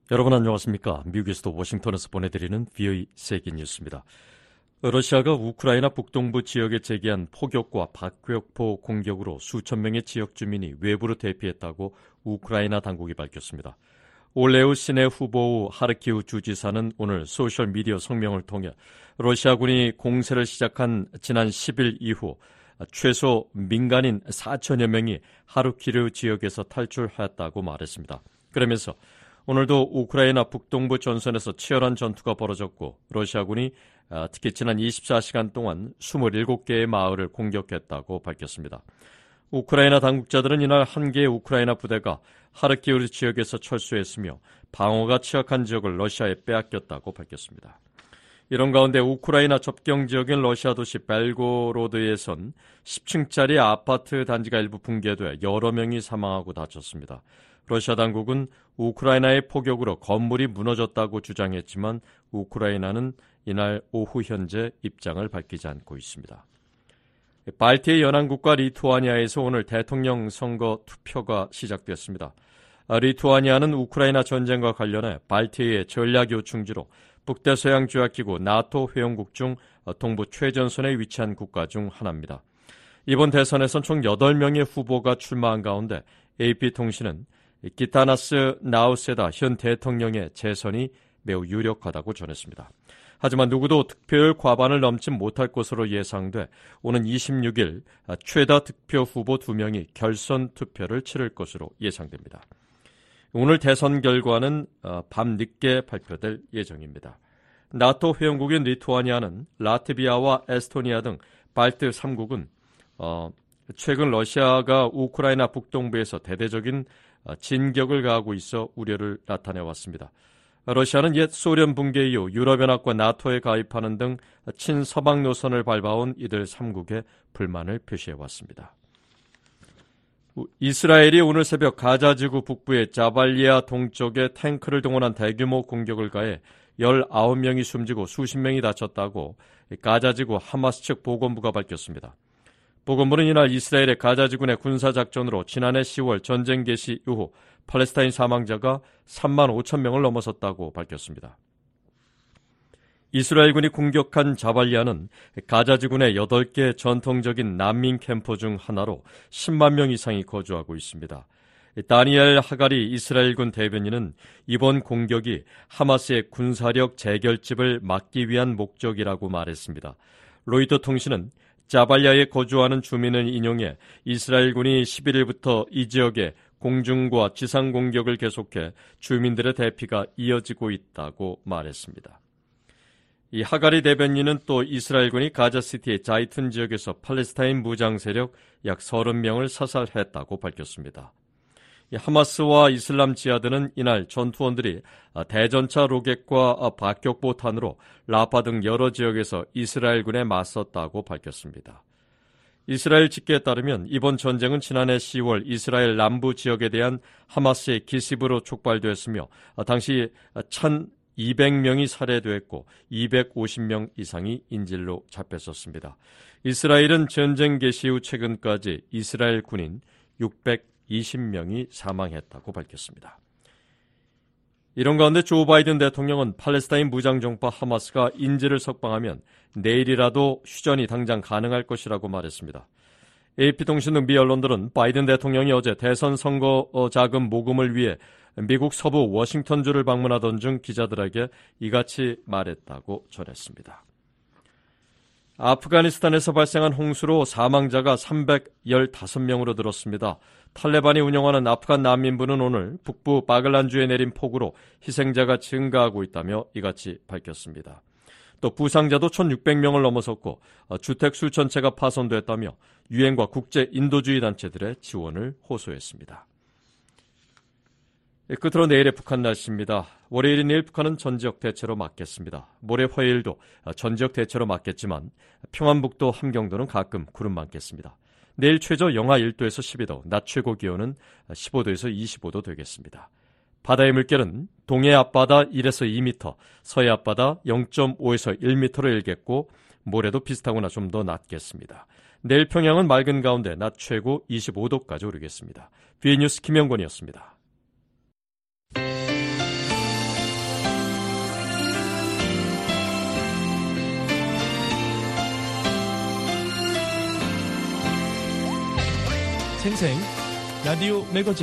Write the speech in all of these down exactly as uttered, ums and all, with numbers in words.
여러분 안녕하십니까? 미국의 수도 워싱턴에서 보내드리는 브이오이 세계 뉴스입니다. 러시아가 우크라이나 북동부 지역에 제기한 포격과 박격포 공격으로 수천 명의 지역 주민이 외부로 대피했다고 우크라이나 당국이 밝혔습니다. 올레우 시내 후보 하르키우 주지사는 오늘 소셜미디어 성명을 통해 러시아군이 공세를 시작한 지난 십 일 이후 최소 민간인 사천여 명이 하르키우 지역에서 탈출하였다고 말했습니다. 그러면서 오늘도 우크라이나 북동부 전선에서 치열한 전투가 벌어졌고 러시아군이 특히 지난 이십사 시간 동안 이십칠 개의 마을을 공격했다고 밝혔습니다. 우크라이나 당국자들은 이날 한 개의 우크라이나 부대가 하르키우 지역에서 철수했으며 방어가 취약한 지역을 러시아에 빼앗겼다고 밝혔습니다. 이런 가운데 우크라이나 접경 지역인 러시아 도시 벨고로드에선 십 층짜리 아파트 단지가 일부 붕괴돼 여러 명이 사망하고 다쳤습니다. 러시아 당국은 우크라이나의 포격으로 건물이 무너졌다고 주장했지만 우크라이나는 이날 오후 현재 입장을 밝히지 않고 있습니다. 발티해 연안국가 리투아니아에서 오늘 대통령 선거 투표가 시작됐습니다. 리투아니아는 우크라이나 전쟁과 관련해 발티해의 전략 요충지로 북대서양조약기구 나토 회원국 중 동부 최전선에 위치한 국가 중 하나입니다. 이번 대선에선 총 여덟 명의 후보가 출마한 가운데 에이피통신은 기타나스 나우세다 현 대통령의 재선이 매우 유력하다고 전했습니다. 하지만 누구도 득표율 과반을 넘지 못할 것으로 예상돼 오는 이십육 일 최다 득표 후보 두 명이 결선 투표를 치를 것으로 예상됩니다. 오늘 대선 결과는 밤 늦게 발표될 예정입니다. 나토 회원국인 리투아니아는 라트비아와 에스토니아 등 발트 삼 국은 어, 최근 러시아가 우크라이나 북동부에서 대대적인 진격을 가하고 있어 우려를 나타내왔습니다. 러시아는 옛 소련 붕괴 이후 유럽연합과 나토에 가입하는 등 친서방 노선을 밟아온 이들 삼 국에 불만을 표시해왔습니다. 이스라엘이 오늘 새벽 가자지구 북부의 자발리아 동쪽에 탱크를 동원한 대규모 공격을 가해 열아홉 명이 숨지고 수십 명이 다쳤다고 가자지구 하마스 측 보건부가 밝혔습니다. 보건부는 이날 이스라엘의 가자지군의 군사작전으로 지난해 시월 전쟁 개시 이후 팔레스타인 사망자가 삼만 오천 명을 넘어섰다고 밝혔습니다. 이스라엘군이 공격한 자발리아는 가자지군의 여덟 개 전통적인 난민 캠프 중 하나로 십만 명 이상이 거주하고 있습니다. 다니엘 하가리 이스라엘군 대변인은 이번 공격이 하마스의 군사력 재결집을 막기 위한 목적이라고 말했습니다. 로이터 통신은 자발리아에 거주하는 주민을 인용해 이스라엘군이 십일 일부터 이 지역에 공중과 지상 공격을 계속해 주민들의 대피가 이어지고 있다고 말했습니다. 이 하가리 대변인은 또 이스라엘군이 가자시티의 자이툰 지역에서 팔레스타인 무장 세력 약 서른 명을 사살했다고 밝혔습니다. 이 하마스와 이슬람 지하드는 이날 전투원들이 대전차 로켓과 박격포탄으로 라파 등 여러 지역에서 이스라엘군에 맞섰다고 밝혔습니다. 이스라엘 직계에 따르면 이번 전쟁은 지난해 시월 이스라엘 남부 지역에 대한 하마스의 기습으로 촉발되었으며 당시 천이백 명이 살해됐고 이백오십 명 이상이 인질로 잡혔었습니다. 이스라엘은 전쟁 개시 후 최근까지 이스라엘 군인 육백이십 명이 사망했다고 밝혔습니다. 이런 가운데 조 바이든 대통령은 팔레스타인 무장정파 하마스가 인질을 석방하면 내일이라도 휴전이 당장 가능할 것이라고 말했습니다. 에이피통신 등 미 언론들은 바이든 대통령이 어제 대선 선거 자금 모금을 위해 미국 서부 워싱턴주를 방문하던 중 기자들에게 이같이 말했다고 전했습니다. 아프가니스탄에서 발생한 홍수로 사망자가 삼백십오 명으로 늘었습니다. 탈레반이 운영하는 아프간 난민부는 오늘 북부 바글란주에 내린 폭우로 희생자가 증가하고 있다며 이같이 밝혔습니다. 또 부상자도 천육백 명을 넘어섰고 주택 수천 채가 파손됐다며 유엔과 국제 인도주의 단체들의 지원을 호소했습니다. 끝으로 내일의 북한 날씨입니다. 월요일인 내일 북한은 전지역 대체로 맑겠습니다. 모레 화요일도 전지역 대체로 맑겠지만 평안북도 함경도는 가끔 구름 많겠습니다. 내일 최저 영하 일 도에서 십이 도, 낮 최고 기온은 십오 도에서 이십오 도 되겠습니다. 바다의 물결은 동해 앞바다 일에서 이 미터, 서해 앞바다 영 점 오에서 일 미터로 일겠고 모레도 비슷하거나 좀 더 낮겠습니다. 내일 평양은 맑은 가운데 낮 최고 이십오 도까지 오르겠습니다. 브이오이 뉴스 김영권이었습니다. 생생 라디오 매거진.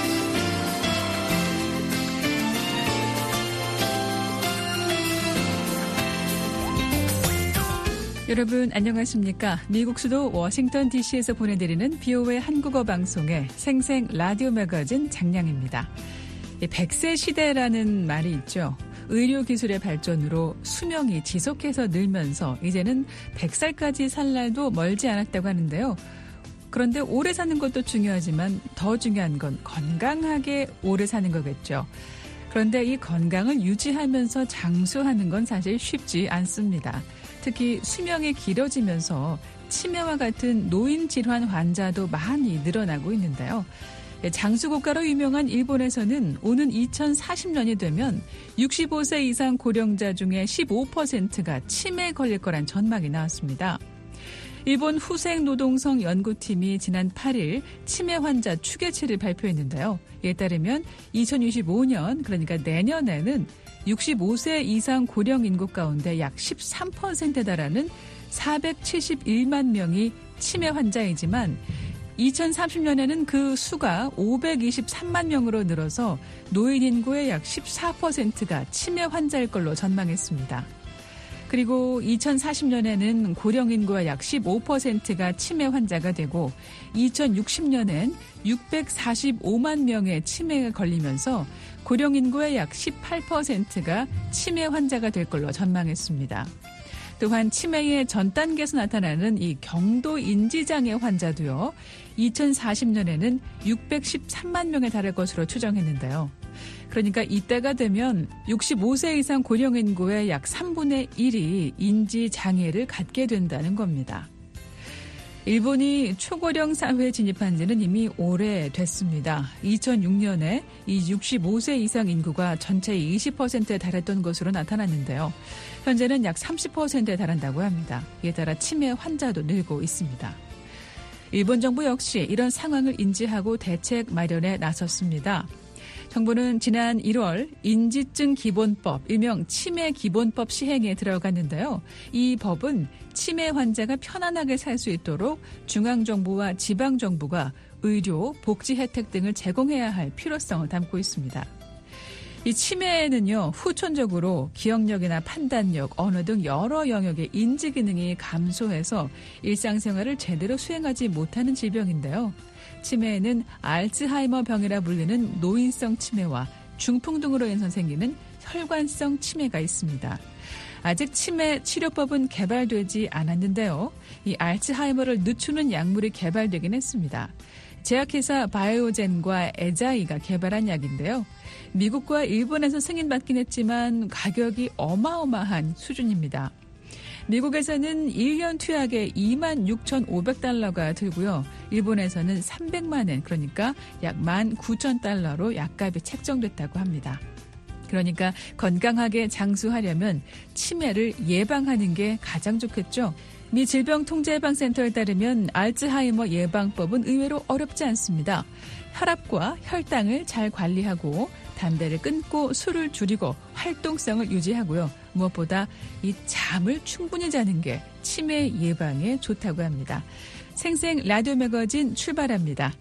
여러분 안녕하십니까? 미국 수도 워싱턴 디씨에서 보내드리는 비오에이 한국어 방송의 생생 라디오 매거진 장량입니다. 백 세 시대라는 말이 있죠. 의료기술의 발전으로 수명이 지속해서 늘면서 이제는 백 살까지 살 날도 멀지 않았다고 하는데요. 그런데 오래 사는 것도 중요하지만 더 중요한 건 건강하게 오래 사는 거겠죠. 그런데 이 건강을 유지하면서 장수하는 건 사실 쉽지 않습니다. 특히 수명이 길어지면서 치매와 같은 노인 질환 환자도 많이 늘어나고 있는데요. 장수국가로 유명한 일본에서는 오는 이천사십 년이 되면 육십오 세 이상 고령자 중에 십오 퍼센트가 치매에 걸릴 거란 전망이 나왔습니다. 일본 후생노동성 연구팀이 지난 팔 일 치매 환자 추계치를 발표했는데요. 이에 따르면 이천이십오 년, 그러니까 내년에는 육십오 세 이상 고령 인구 가운데 약 십삼 퍼센트에 달하는 사백칠십일만 명이 치매 환자이지만 이천삼십 년에는 그 수가 오백이십삼만 명으로 늘어서 노인 인구의 약 십사 퍼센트가 치매 환자일 걸로 전망했습니다. 그리고 이천사십 년에는 고령 인구의 약 십오 퍼센트가 치매 환자가 되고 이천육십 년엔 육백사십오만 명의 치매가 걸리면서 고령 인구의 약 십팔 퍼센트가 치매 환자가 될 걸로 전망했습니다. 또한 치매의 전 단계에서 나타나는 이 경도 인지장애 환자도요. 이천사십 년에는 육백십삼만 명에 달할 것으로 추정했는데요. 그러니까 이때가 되면 육십오 세 이상 고령 인구의 약 삼분의 일이 인지장애를 갖게 된다는 겁니다. 일본이 초고령 사회에 진입한 지는 이미 오래됐습니다. 이천육 년에 이 육십오 세 이상 인구가 전체의 이십 퍼센트에 달했던 것으로 나타났는데요. 현재는 약 삼십 퍼센트에 달한다고 합니다. 이에 따라 치매 환자도 늘고 있습니다. 일본 정부 역시 이런 상황을 인지하고 대책 마련에 나섰습니다. 정부는 지난 일월 인지증 기본법, 일명 치매 기본법 시행에 들어갔는데요. 이 법은 치매 환자가 편안하게 살 수 있도록 중앙정부와 지방정부가 의료, 복지 혜택 등을 제공해야 할 필요성을 담고 있습니다. 이 치매는요, 후천적으로 기억력이나 판단력, 언어 등 여러 영역의 인지 기능이 감소해서 일상생활을 제대로 수행하지 못하는 질병인데요. 치매에는 알츠하이머 병이라 불리는 노인성 치매와 중풍 등으로 인해서 생기는 혈관성 치매가 있습니다. 아직 치매 치료법은 개발되지 않았는데요. 이 알츠하이머를 늦추는 약물이 개발되긴 했습니다. 제약회사 바이오젠과 에자이가 개발한 약인데요. 미국과 일본에서 승인받긴 했지만 가격이 어마어마한 수준입니다. 미국에서는 일 년 투약에 이만 육천오백 달러가 들고요. 일본에서는 삼백만 엔, 그러니까 약 만 구천 달러로 약값이 책정됐다고 합니다. 그러니까 건강하게 장수하려면 치매를 예방하는 게 가장 좋겠죠. 미 질병통제예방센터에 따르면 알츠하이머 예방법은 의외로 어렵지 않습니다. 혈압과 혈당을 잘 관리하고 담배를 끊고 술을 줄이고 활동성을 유지하고요. 무엇보다 이 잠을 충분히 자는 게 치매 예방에 좋다고 합니다. 생생 라디오 매거진 출발합니다.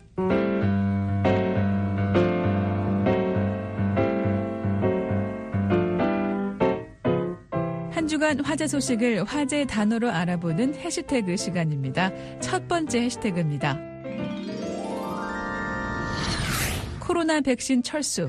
한 주간 화제 소식을 화제 단어로 알아보는 해시태그 시간입니다. 첫 번째 해시태그입니다. 코로나 백신 철수.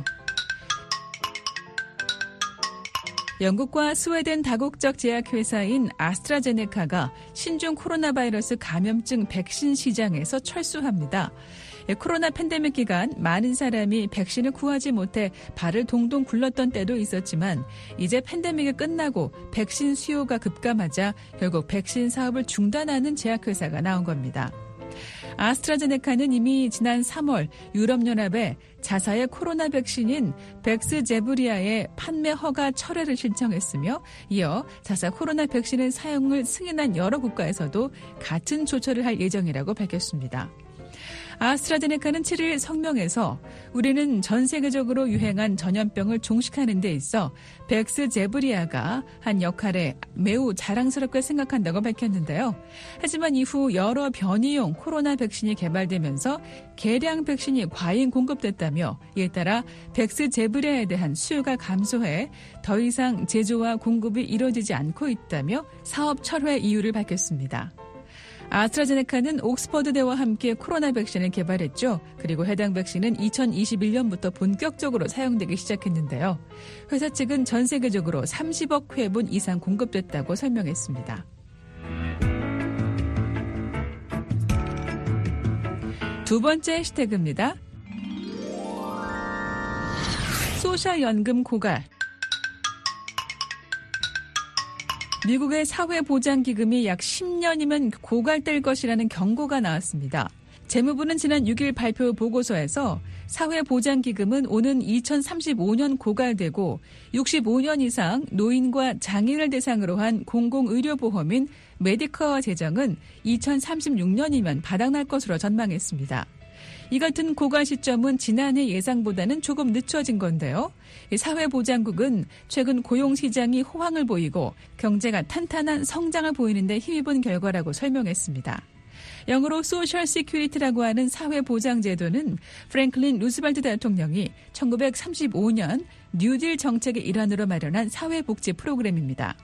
영국과 스웨덴 다국적 제약회사인 아스트라제네카가 신종 코로나 바이러스 감염증 백신 시장에서 철수합니다. 코로나 팬데믹 기간 많은 사람이 백신을 구하지 못해 발을 동동 굴렀던 때도 있었지만 이제 팬데믹이 끝나고 백신 수요가 급감하자 결국 백신 사업을 중단하는 제약회사가 나온 겁니다. 아스트라제네카는 이미 지난 삼월 유럽연합에 자사의 코로나 백신인 백스제브리아의 판매 허가 철회를 신청했으며 이어 자사 코로나 백신의 사용을 승인한 여러 국가에서도 같은 조처를 할 예정이라고 밝혔습니다. 아스트라제네카는 칠 일 성명에서 우리는 전 세계적으로 유행한 전염병을 종식하는 데 있어 백스제브리아가 한 역할에 매우 자랑스럽게 생각한다고 밝혔는데요. 하지만 이후 여러 변이용 코로나 백신이 개발되면서 개량 백신이 과잉 공급됐다며 이에 따라 백스제브리아에 대한 수요가 감소해 더 이상 제조와 공급이 이루어지지 않고 있다며 사업 철회 이유를 밝혔습니다. 아스트라제네카는 옥스퍼드대와 함께 코로나 백신을 개발했죠. 그리고 해당 백신은 이천이십일 년부터 본격적으로 사용되기 시작했는데요. 회사 측은 전 세계적으로 삼십억 회분 이상 공급됐다고 설명했습니다. 두 번째 해시태그입니다. 소셜연금 고갈. 미국의 사회보장기금이 약 십 년이면 고갈될 것이라는 경고가 나왔습니다. 재무부는 지난 육 일 발표 보고서에서 사회보장기금은 오는 이천삼십오 년 고갈되고 육십오 년 이상 노인과 장애인을 대상으로 한 공공의료보험인 메디커어 재정은 이천삼십육 년이면 바닥날 것으로 전망했습니다. 이 같은 고갈 시점은 지난해 예상보다는 조금 늦춰진 건데요. 사회보장국은 최근 고용시장이 호황을 보이고 경제가 탄탄한 성장을 보이는 데 힘입은 결과라고 설명했습니다. 영어로 소셜 시큐리티라고 하는 사회보장제도는 프랭클린 루스벨트 대통령이 천구백삼십오 년 뉴딜 정책의 일환으로 마련한 사회복지 프로그램입니다.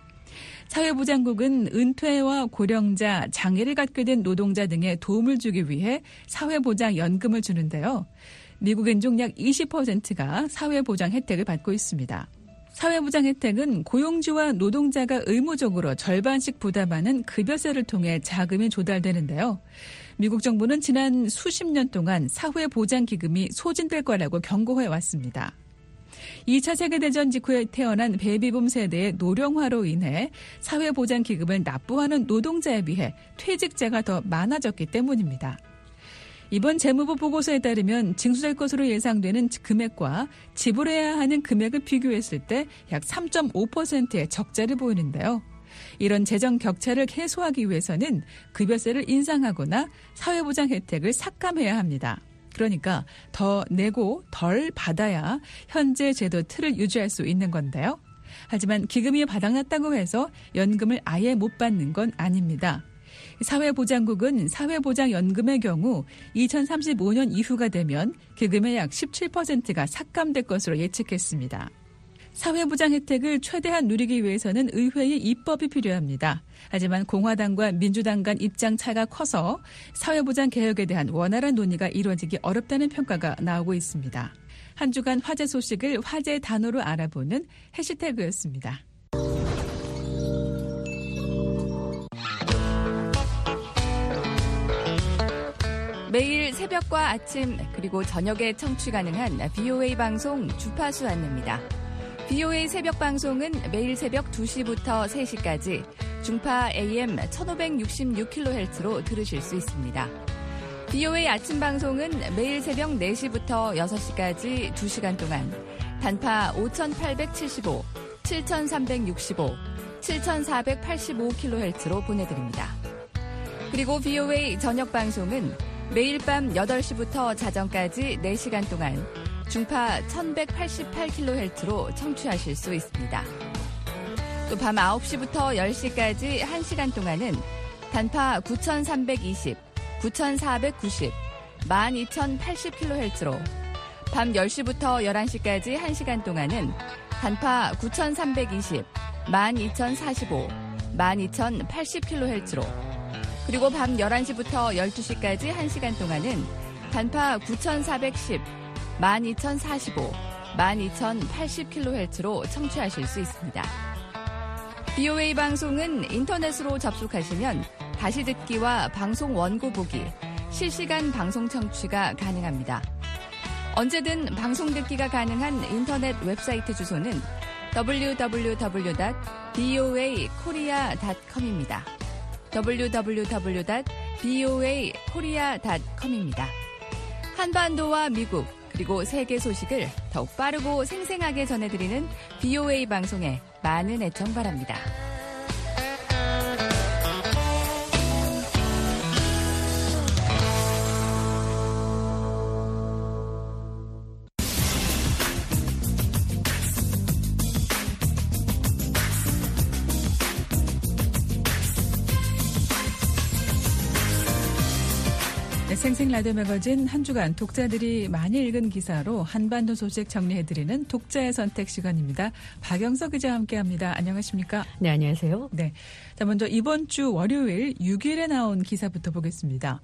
사회보장국은 은퇴와 고령자, 장애를 갖게 된 노동자 등에 도움을 주기 위해 사회보장연금을 주는데요. 미국인 중 약 이십 퍼센트가 사회보장 혜택을 받고 있습니다. 사회보장 혜택은 고용주와 노동자가 의무적으로 절반씩 부담하는 급여세를 통해 자금이 조달되는데요. 미국 정부는 지난 수십 년 동안 사회보장기금이 소진될 거라고 경고해 왔습니다. 이 차 세계대전 직후에 태어난 베이비붐 세대의 노령화로 인해 사회보장기금을 납부하는 노동자에 비해 퇴직자가 더 많아졌기 때문입니다. 이번 재무부 보고서에 따르면 징수될 것으로 예상되는 금액과 지불해야 하는 금액을 비교했을 때 약 삼 점 오 퍼센트의 적자를 보이는데요. 이런 재정 격차를 해소하기 위해서는 급여세를 인상하거나 사회보장 혜택을 삭감해야 합니다. 그러니까 더 내고 덜 받아야 현재 제도 틀을 유지할 수 있는 건데요. 하지만 기금이 바닥났다고 해서 연금을 아예 못 받는 건 아닙니다. 사회보장국은 사회보장연금의 경우 이천삼십오 년 이후가 되면 기금의 약 십칠 퍼센트가 삭감될 것으로 예측했습니다. 사회보장 혜택을 최대한 누리기 위해서는 의회의 입법이 필요합니다. 하지만 공화당과 민주당 간 입장 차가 커서 사회보장 개혁에 대한 원활한 논의가 이루어지기 어렵다는 평가가 나오고 있습니다. 한 주간 화제 소식을 화제 단어로 알아보는 해시태그였습니다. 매일 새벽과 아침 그리고 저녁에 청취 가능한 비오에이 방송 주파수 안내입니다. 비오에이 새벽 방송은 매일 새벽 두 시부터 세 시까지 중파 에이엠 천오백육십육 킬로헤르츠로 들으실 수 있습니다. 비오에이 아침 방송은 매일 새벽 네 시부터 여섯 시까지 두 시간 동안 단파 오천팔백칠십오, 칠천삼백육십오, 칠천사백팔십오 킬로헤르츠로 보내드립니다. 그리고 비오에이 저녁 방송은 매일 밤 여덟 시부터 자정까지 네 시간 동안 중파 천백팔십팔 킬로헤르츠로 청취하실 수 있습니다. 또 밤 아홉 시부터 열 시까지 한 시간 동안은 단파 구천삼백이십, 구천사백구십, 만 이천팔십 킬로헤르츠로 밤 열 시부터 열한 시까지 한 시간 동안은 단파 구천삼백이십, 만 이천사십오, 만 이천팔십 킬로헤르츠로 그리고 밤 열한 시부터 열두 시까지 한 시간 동안은 단파 구천사백십, 만 이천사십오, 만 이천팔십 킬로헤르츠로 청취하실 수 있습니다. 비오에이 방송은 인터넷으로 접속하시면 다시 듣기와 방송 원고 보기, 실시간 방송 청취가 가능합니다. 언제든 방송 듣기가 가능한 인터넷 웹사이트 주소는 더블유 더블유 더블유 닷 비오에이 코리아 닷 컴입니다. 더블유 더블유 더블유 닷 비오에이 코리아 닷 컴입니다. 한반도와 미국 그리고 세계 소식을 더욱 빠르고 생생하게 전해드리는 비오에이 방송에 많은 애청 바랍니다. 생생 라디오 매거진 한 주간 독자들이 많이 읽은 기사로 한반도 소식 정리해드리는 독자의 선택 시간입니다. 박영석 기자와 함께합니다. 안녕하십니까? 네, 안녕하세요. 네, 자 먼저 이번 주 월요일 육 일에 나온 기사부터 보겠습니다.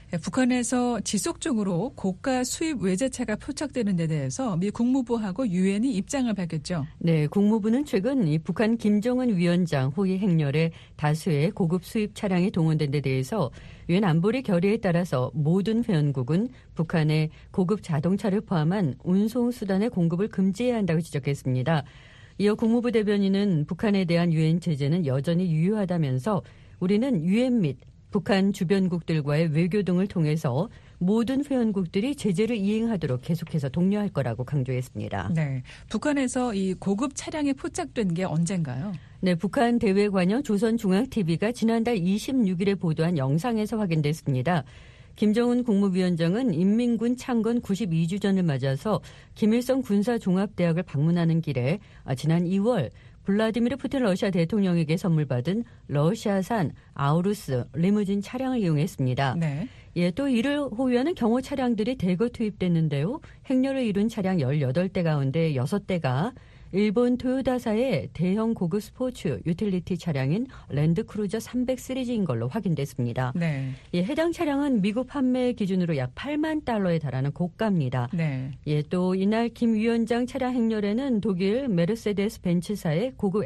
북한에서 지속적으로 고가 수입 외제차가 포착되는 데 대해서 미 국무부하고 유엔이 입장을 밝혔죠. 네, 국무부는 최근 이 북한 김정은 위원장 호위 행렬에 다수의 고급 수입 차량이 동원된 데 대해서 유엔 안보리 결의에 따라서 모든 회원국은 북한의 고급 자동차를 포함한 운송 수단의 공급을 금지해야 한다고 지적했습니다. 이어 국무부 대변인은 북한에 대한 유엔 제재는 여전히 유효하다면서 우리는 유엔 및 북한 주변국들과의 외교 등을 통해서 모든 회원국들이 제재를 이행하도록 계속해서 독려할 거라고 강조했습니다. 네, 북한에서 이 고급 차량이 포착된 게 언젠가요? 네, 북한 대외관영 조선중앙티비가 지난달 이십육 일에 보도한 영상에서 확인됐습니다. 김정은 국무위원장은 인민군 창건 구십이 주 전을 맞아서 김일성 군사종합대학을 방문하는 길에 지난 이월 블라디미르 푸틴 러시아 대통령에게 선물 받은 러시아산 아우루스 리무진 차량을 이용했습니다. 네. 예, 또 이를 호위하는 경호 차량들이 대거 투입됐는데요. 행렬을 이룬 차량 열여덟 대 가운데 여섯 대가 일본 토요다사의 대형 고급 스포츠 유틸리티 차량인 랜드크루저 삼백 시리즈인 걸로 확인됐습니다. 네. 예, 해당 차량은 미국 판매 기준으로 약 팔만 달러에 달하는 고가입니다. 네. 예, 또 이날 김 위원장 차량 행렬에는 독일 메르세데스 벤츠사의 고급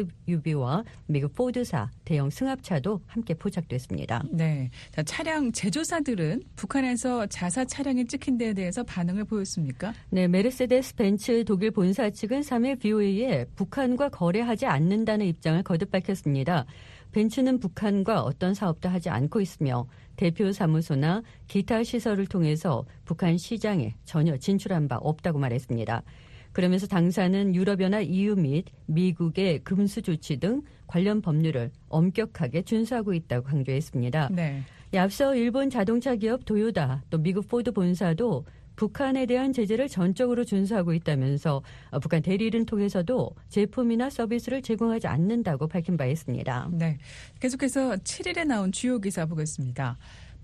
에스유브이와 미국 포드사 대형 승합차도 함께 포착됐습니다. 네. 자, 차량 제조사들은 북한에서 자사 차량이 찍힌 데에 대해서 반응을 보였습니까? 네, 메르세데스 벤츠 독일 본사 측은 삼 일 비오에이에 북한과 거래하지 않는다는 입장을 거듭 밝혔습니다. 벤츠는 북한과 어떤 사업도 하지 않고 있으며 대표 사무소나 기타 시설을 통해서 북한 시장에 전혀 진출한 바 없다고 말했습니다. 그러면서 당사는 유럽연합 이유 및 미국의 금수 조치 등 관련 법률을 엄격하게 준수하고 있다고 강조했습니다. 네. 앞서 일본 자동차 기업 도요다 또 미국 포드 본사도 북한에 대한 제재를 전적으로 준수하고 있다면서 북한 대리를 통해서도 제품이나 서비스를 제공하지 않는다고 밝힌 바 있습니다. 네, 계속해서 칠 일에 나온 주요 기사 보겠습니다.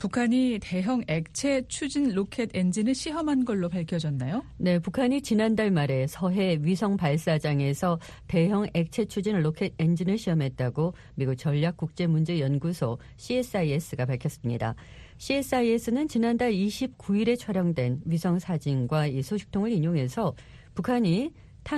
북한이 대형 액체 추진 로켓 엔진을 시험한 걸로 밝혀졌나요? 네, 북한이 지난달 말에 서해 위성 발사장에서 대형 액체 추진 로켓 엔진을 시험했다고 미국 전략국제문제연구소 씨에스아이에스가 밝혔습니다. 씨에스아이에스는 지난달 이십구 일에 촬영된 위성 사진과 이 소식통을 인용해서 북한이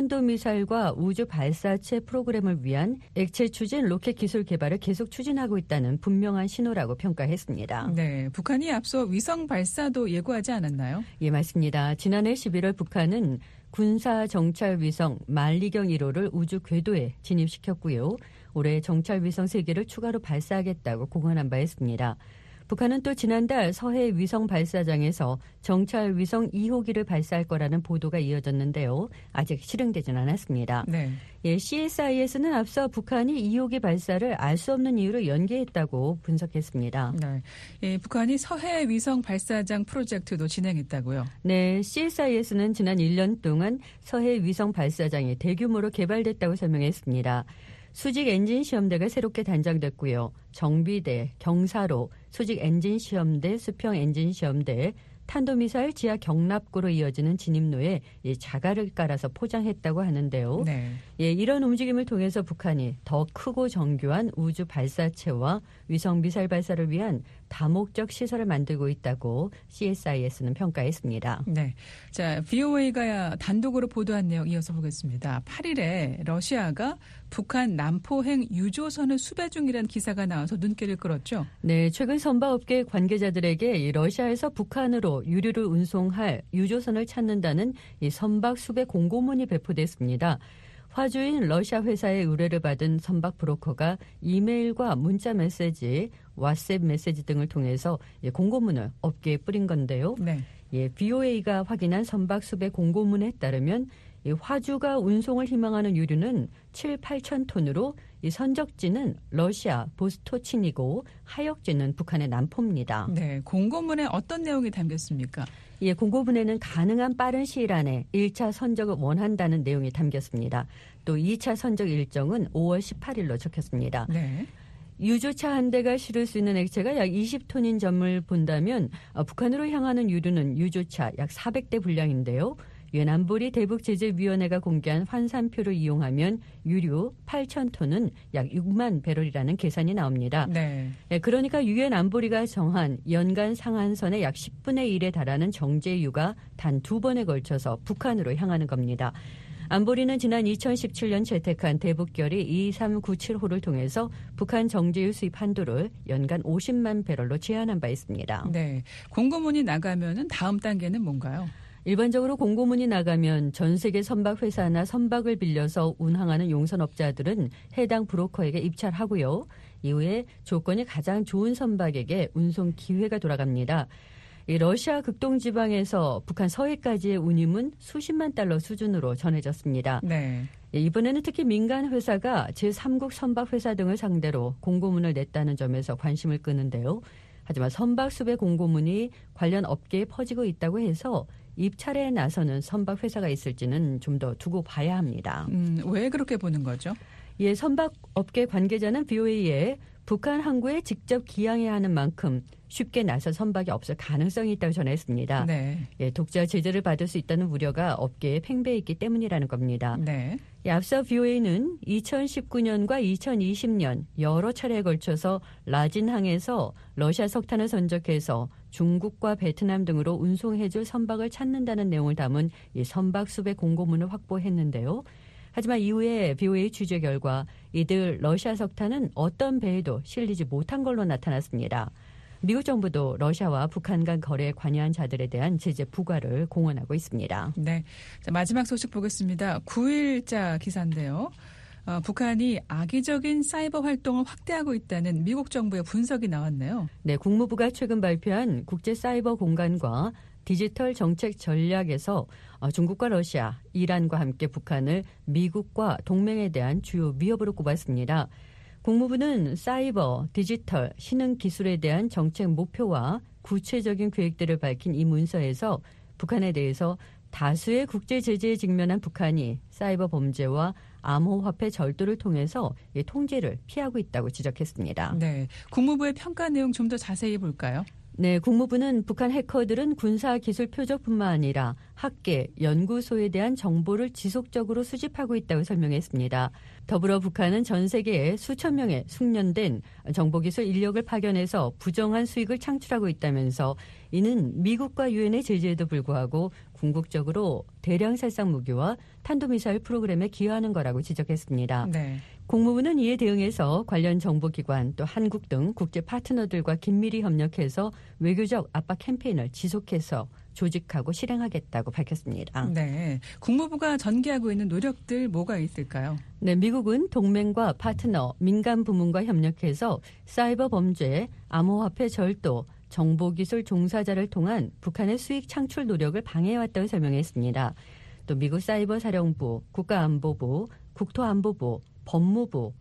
탄도미사일과 우주 발사체 프로그램을 위한 액체 추진 로켓 기술 개발을 계속 추진하고 있다는 분명한 신호라고 평가했습니다. 네, 북한이 앞서 위성 발사도 예고하지 않았나요? 예, 맞습니다. 지난해 십일월 북한은 군사 정찰 위성 만리경 일 호를 우주 궤도에 진입시켰고요. 올해 정찰 위성 세 개를 추가로 발사하겠다고 공언한 바 있습니다. 북한은 또 지난달 서해 위성 발사장에서 정찰 위성 이 호기를 발사할 거라는 보도가 이어졌는데요. 아직 실행되진 않았습니다. 네. 예, 씨에스아이에스는 앞서 북한이 이 호기 발사를 알 수 없는 이유로 연기했다고 분석했습니다. 네. 예, 북한이 서해 위성 발사장 프로젝트도 진행했다고요? 네, 씨에스아이에스는 지난 일 년 동안 서해 위성 발사장이 대규모로 개발됐다고 설명했습니다. 수직 엔진 시험대가 새롭게 단장됐고요. 정비대, 경사로, 수직 엔진 시험대, 수평 엔진 시험대, 탄도미사일 지하 경납고로 이어지는 진입로에 자갈을 깔아서 포장했다고 하는데요. 네. 예, 이런 움직임을 통해서 북한이 더 크고 정교한 우주 발사체와 위성 미사일 발사를 위한 다목적 시설을 만들고 있다고 씨에스아이에스는 평가했습니다. 네. 자, 브이오에이가 단독으로 보도한 내용 이어서 보겠습니다. 팔 일에 러시아가 북한 남포행 유조선을 수배 중이라는 기사가 나와서 눈길을 끌었죠. 네, 최근 선박업계 관계자들에게 러시아에서 북한으로 유류를 운송할 유조선을 찾는다는 이 선박 수배 공고문이 배포됐습니다. 화주인 러시아 회사의 의뢰를 받은 선박 브로커가 이메일과 문자 메시지, 왓츠앱 메시지 등을 통해서 공고문을 업계에 뿌린 건데요. 네. 예, 브이오에이가 확인한 선박 수배 공고문에 따르면 이 화주가 운송을 희망하는 유류는 칠, 팔천 톤으로 이 선적지는 러시아 보스토친이고 하역지는 북한의 남포입니다. 네, 공고문에 어떤 내용이 담겼습니까? 예, 공고문에는 가능한 빠른 시일 안에 일 차 선적을 원한다는 내용이 담겼습니다. 또 이 차 선적 일정은 오월 십팔일로 적혔습니다. 네. 유조차 한 대가 실을 수 있는 액체가 약 이십 톤인 점을 본다면 북한으로 향하는 유류는 유조차 약 사백 대 분량인데요. 유엔 안보리 대북제재위원회가 공개한 환산표를 이용하면 유류 팔천 톤은 약 육만 배럴이라는 계산이 나옵니다. 네. 네, 그러니까 유엔 안보리가 정한 연간 상한선의 약 십분의 일에 달하는 정제유가 단 두 번에 걸쳐서 북한으로 향하는 겁니다. 안보리는 지난 이천십칠 년 채택한 대북결의 이삼구칠 호를 통해서 북한 정제유 수입 한도를 연간 오십만 배럴로 제한한 바 있습니다. 네. 공고문이 나가면은 다음 단계는 뭔가요? 일반적으로 공고문이 나가면 전 세계 선박회사나 선박을 빌려서 운항하는 용선업자들은 해당 브로커에게 입찰하고요. 이후에 조건이 가장 좋은 선박에게 운송 기회가 돌아갑니다. 이 러시아 극동지방에서 북한 서해까지의 운임은 수십만 달러 수준으로 전해졌습니다. 네. 이번에는 특히 민간 회사가 제삼국 선박회사 등을 상대로 공고문을 냈다는 점에서 관심을 끄는데요. 하지만 선박 수배 공고문이 관련 업계에 퍼지고 있다고 해서 입찰에 나서는 선박 회사가 있을지는 좀 더 두고 봐야 합니다. 음, 왜 그렇게 보는 거죠? 예, 선박 업계 관계자는 비오에이에 북한 항구에 직접 기항해야 하는 만큼 쉽게 나설 선박이 없을 가능성이 있다고 전했습니다. 네. 예, 독자 제재를 받을 수 있다는 우려가 업계에 팽배해 있기 때문이라는 겁니다. 네. 예, 앞서 비오에이는 이천십구 년과 이천이십 년 여러 차례에 걸쳐서 라진항에서 러시아 석탄을 선적해서 중국과 베트남 등으로 운송해줄 선박을 찾는다는 내용을 담은 이 선박 수배 공고문을 확보했는데요. 하지만 이후에 비오에이 취재 결과 이들 러시아 석탄은 어떤 배에도 실리지 못한 걸로 나타났습니다. 미국 정부도 러시아와 북한 간 거래에 관여한 자들에 대한 제재 부과를 공언하고 있습니다. 네. 자, 마지막 소식 보겠습니다. 구 일자 기사인데요. 어, 북한이 악의적인 사이버 활동을 확대하고 있다는 미국 정부의 분석이 나왔네요. 네, 국무부가 최근 발표한 국제 사이버 공간과 디지털 정책 전략에서 중국과 러시아, 이란과 함께 북한을 미국과 동맹에 대한 주요 위협으로 꼽았습니다. 국무부는 사이버, 디지털, 신흥 기술에 대한 정책 목표와 구체적인 계획들을 밝힌 이 문서에서 북한에 대해서 다수의 국제 제재에 직면한 북한이 사이버 범죄와 암호화폐 절도를 통해서 통제를 피하고 있다고 지적했습니다. 네, 국무부의 평가 내용 좀 더 자세히 볼까요? 네, 국무부는 북한 해커들은 군사기술 표적뿐만 아니라 학계, 연구소에 대한 정보를 지속적으로 수집하고 있다고 설명했습니다. 더불어 북한은 전 세계에 수천 명의 숙련된 정보기술 인력을 파견해서 부정한 수익을 창출하고 있다면서 이는 미국과 유엔의 제재에도 불구하고 궁극적으로 대량 살상 무기와 탄도미사일 프로그램에 기여하는 거라고 지적했습니다. 네. 국무부는 이에 대응해서 관련 정보기관 또 한국 등 국제 파트너들과 긴밀히 협력해서 외교적 압박 캠페인을 지속해서 조직하고 실행하겠다고 밝혔습니다. 네, 국무부가 전개하고 있는 노력들 뭐가 있을까요? 네, 미국은 동맹과 파트너, 민간 부문과 협력해서 사이버 범죄, 암호화폐 절도, 정보기술 종사자를 통한 북한의 수익 창출 노력을 방해해왔다고 설명했습니다. 또 미국 사이버사령부, 국가안보부, 국토안보부, 법무부,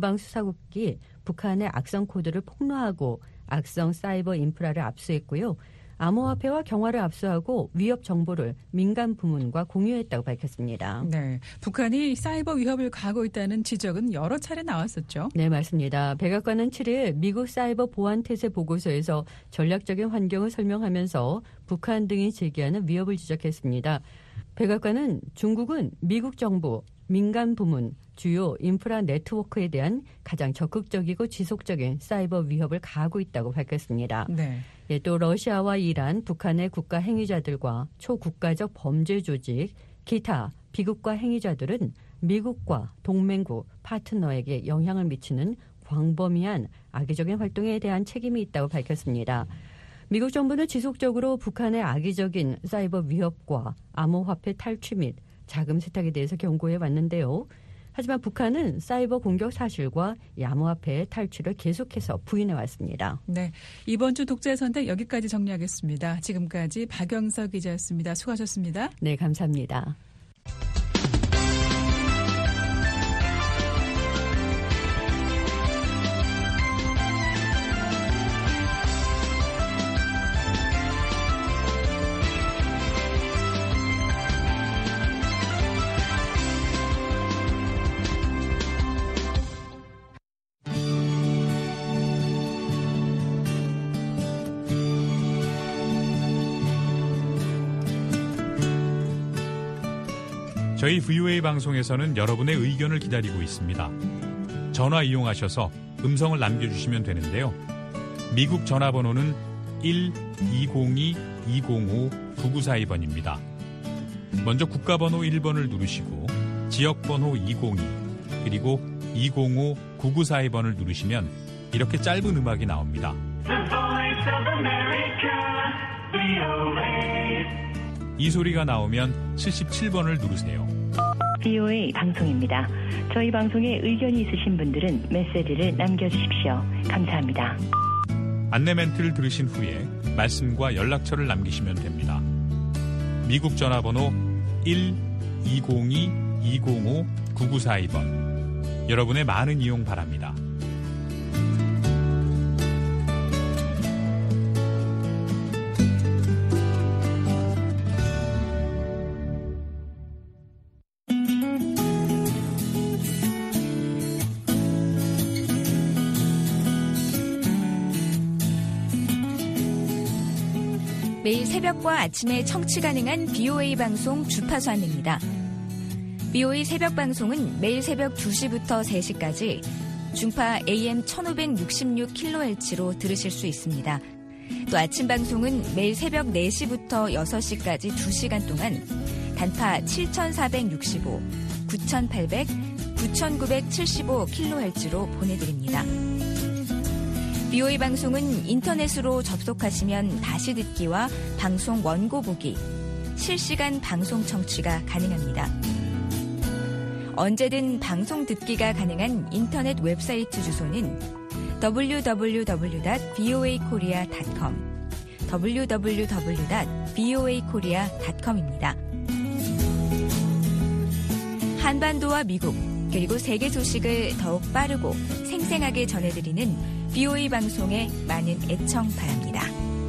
연방수사국이 북한의 악성 코드를 폭로하고 악성 사이버 인프라를 압수했고요. 암호화폐와 경화를 압수하고 위협 정보를 민간 부문과 공유했다고 밝혔습니다. 네, 북한이 사이버 위협을 가하고 있다는 지적은 여러 차례 나왔었죠. 네, 맞습니다. 백악관은 칠 일 미국 사이버 보안 태세 보고서에서 전략적인 환경을 설명하면서 북한 등이 제기하는 위협을 지적했습니다. 백악관은 중국은 미국 정부, 민간 부문, 주요 인프라 네트워크에 대한 가장 적극적이고 지속적인 사이버 위협을 가하고 있다고 밝혔습니다. 네. 예, 또 러시아와 이란, 북한의 국가 행위자들과 초국가적 범죄 조직, 기타 비국가 행위자들은 미국과 동맹국, 파트너에게 영향을 미치는 광범위한 악의적인 활동에 대한 책임이 있다고 밝혔습니다. 미국 정부는 지속적으로 북한의 악의적인 사이버 위협과 암호화폐 탈취 및 자금 세탁에 대해서 경고해 왔는데요. 하지만 북한은 사이버 공격 사실과 암호화폐의 탈취를 계속해서 부인해 왔습니다. 네, 이번 주 독재 선택 여기까지 정리하겠습니다. 지금까지 박영석 기자였습니다. 수고하셨습니다. 네, 감사합니다. 저희 브이오에이 방송에서는 여러분의 의견을 기다리고 있습니다. 전화 이용하셔서 음성을 남겨주시면 되는데요. 미국 전화번호는 일 이공이 이공오 구구사이 번입니다. 먼저 국가번호 일 번을 누르시고 지역번호 이공이 그리고 이공오 구구사이 번을 누르시면 이렇게 짧은 음악이 나옵니다. 이 소리가 나오면 칠십칠 번을 누르세요. 브이오에이 방송입니다. 저희 방송에 의견이 있으신 분들은 메시지를 남겨주십시오. 감사합니다. 안내 멘트를 들으신 후에 말씀과 연락처를 남기시면 됩니다. 미국 전화번호 일 이공이 이공오 구구사이 번. 여러분의 많은 이용 바랍니다. 매일 새벽과 아침에 청취 가능한 브이오에이 방송 주파수 안내입니다. 브이오에이 새벽 방송은 매일 새벽 두 시부터 세 시까지 중파 에이엠 천오백육십육 킬로헤르츠로 들으실 수 있습니다. 또 아침 방송은 매일 새벽 네 시부터 여섯 시까지 두 시간 동안 단파 칠천사백육십오, 구천팔백, 구천구백칠십오 킬로헤르츠로 보내드립니다. 브이오에이 방송은 인터넷으로 접속하시면 다시 듣기와 방송 원고 보기, 실시간 방송 청취가 가능합니다. 언제든 방송 듣기가 가능한 인터넷 웹사이트 주소는 더블유 더블유 더블유 닷 브이오에이 코리아 닷 컴, 더블유 더블유 더블유 닷 브이오에이 코리아 닷 컴입니다. 한반도와 미국, 그리고 세계 소식을 더욱 빠르고 생생하게 전해드리는 브이오에이 방송에 많은 애청 바랍니다.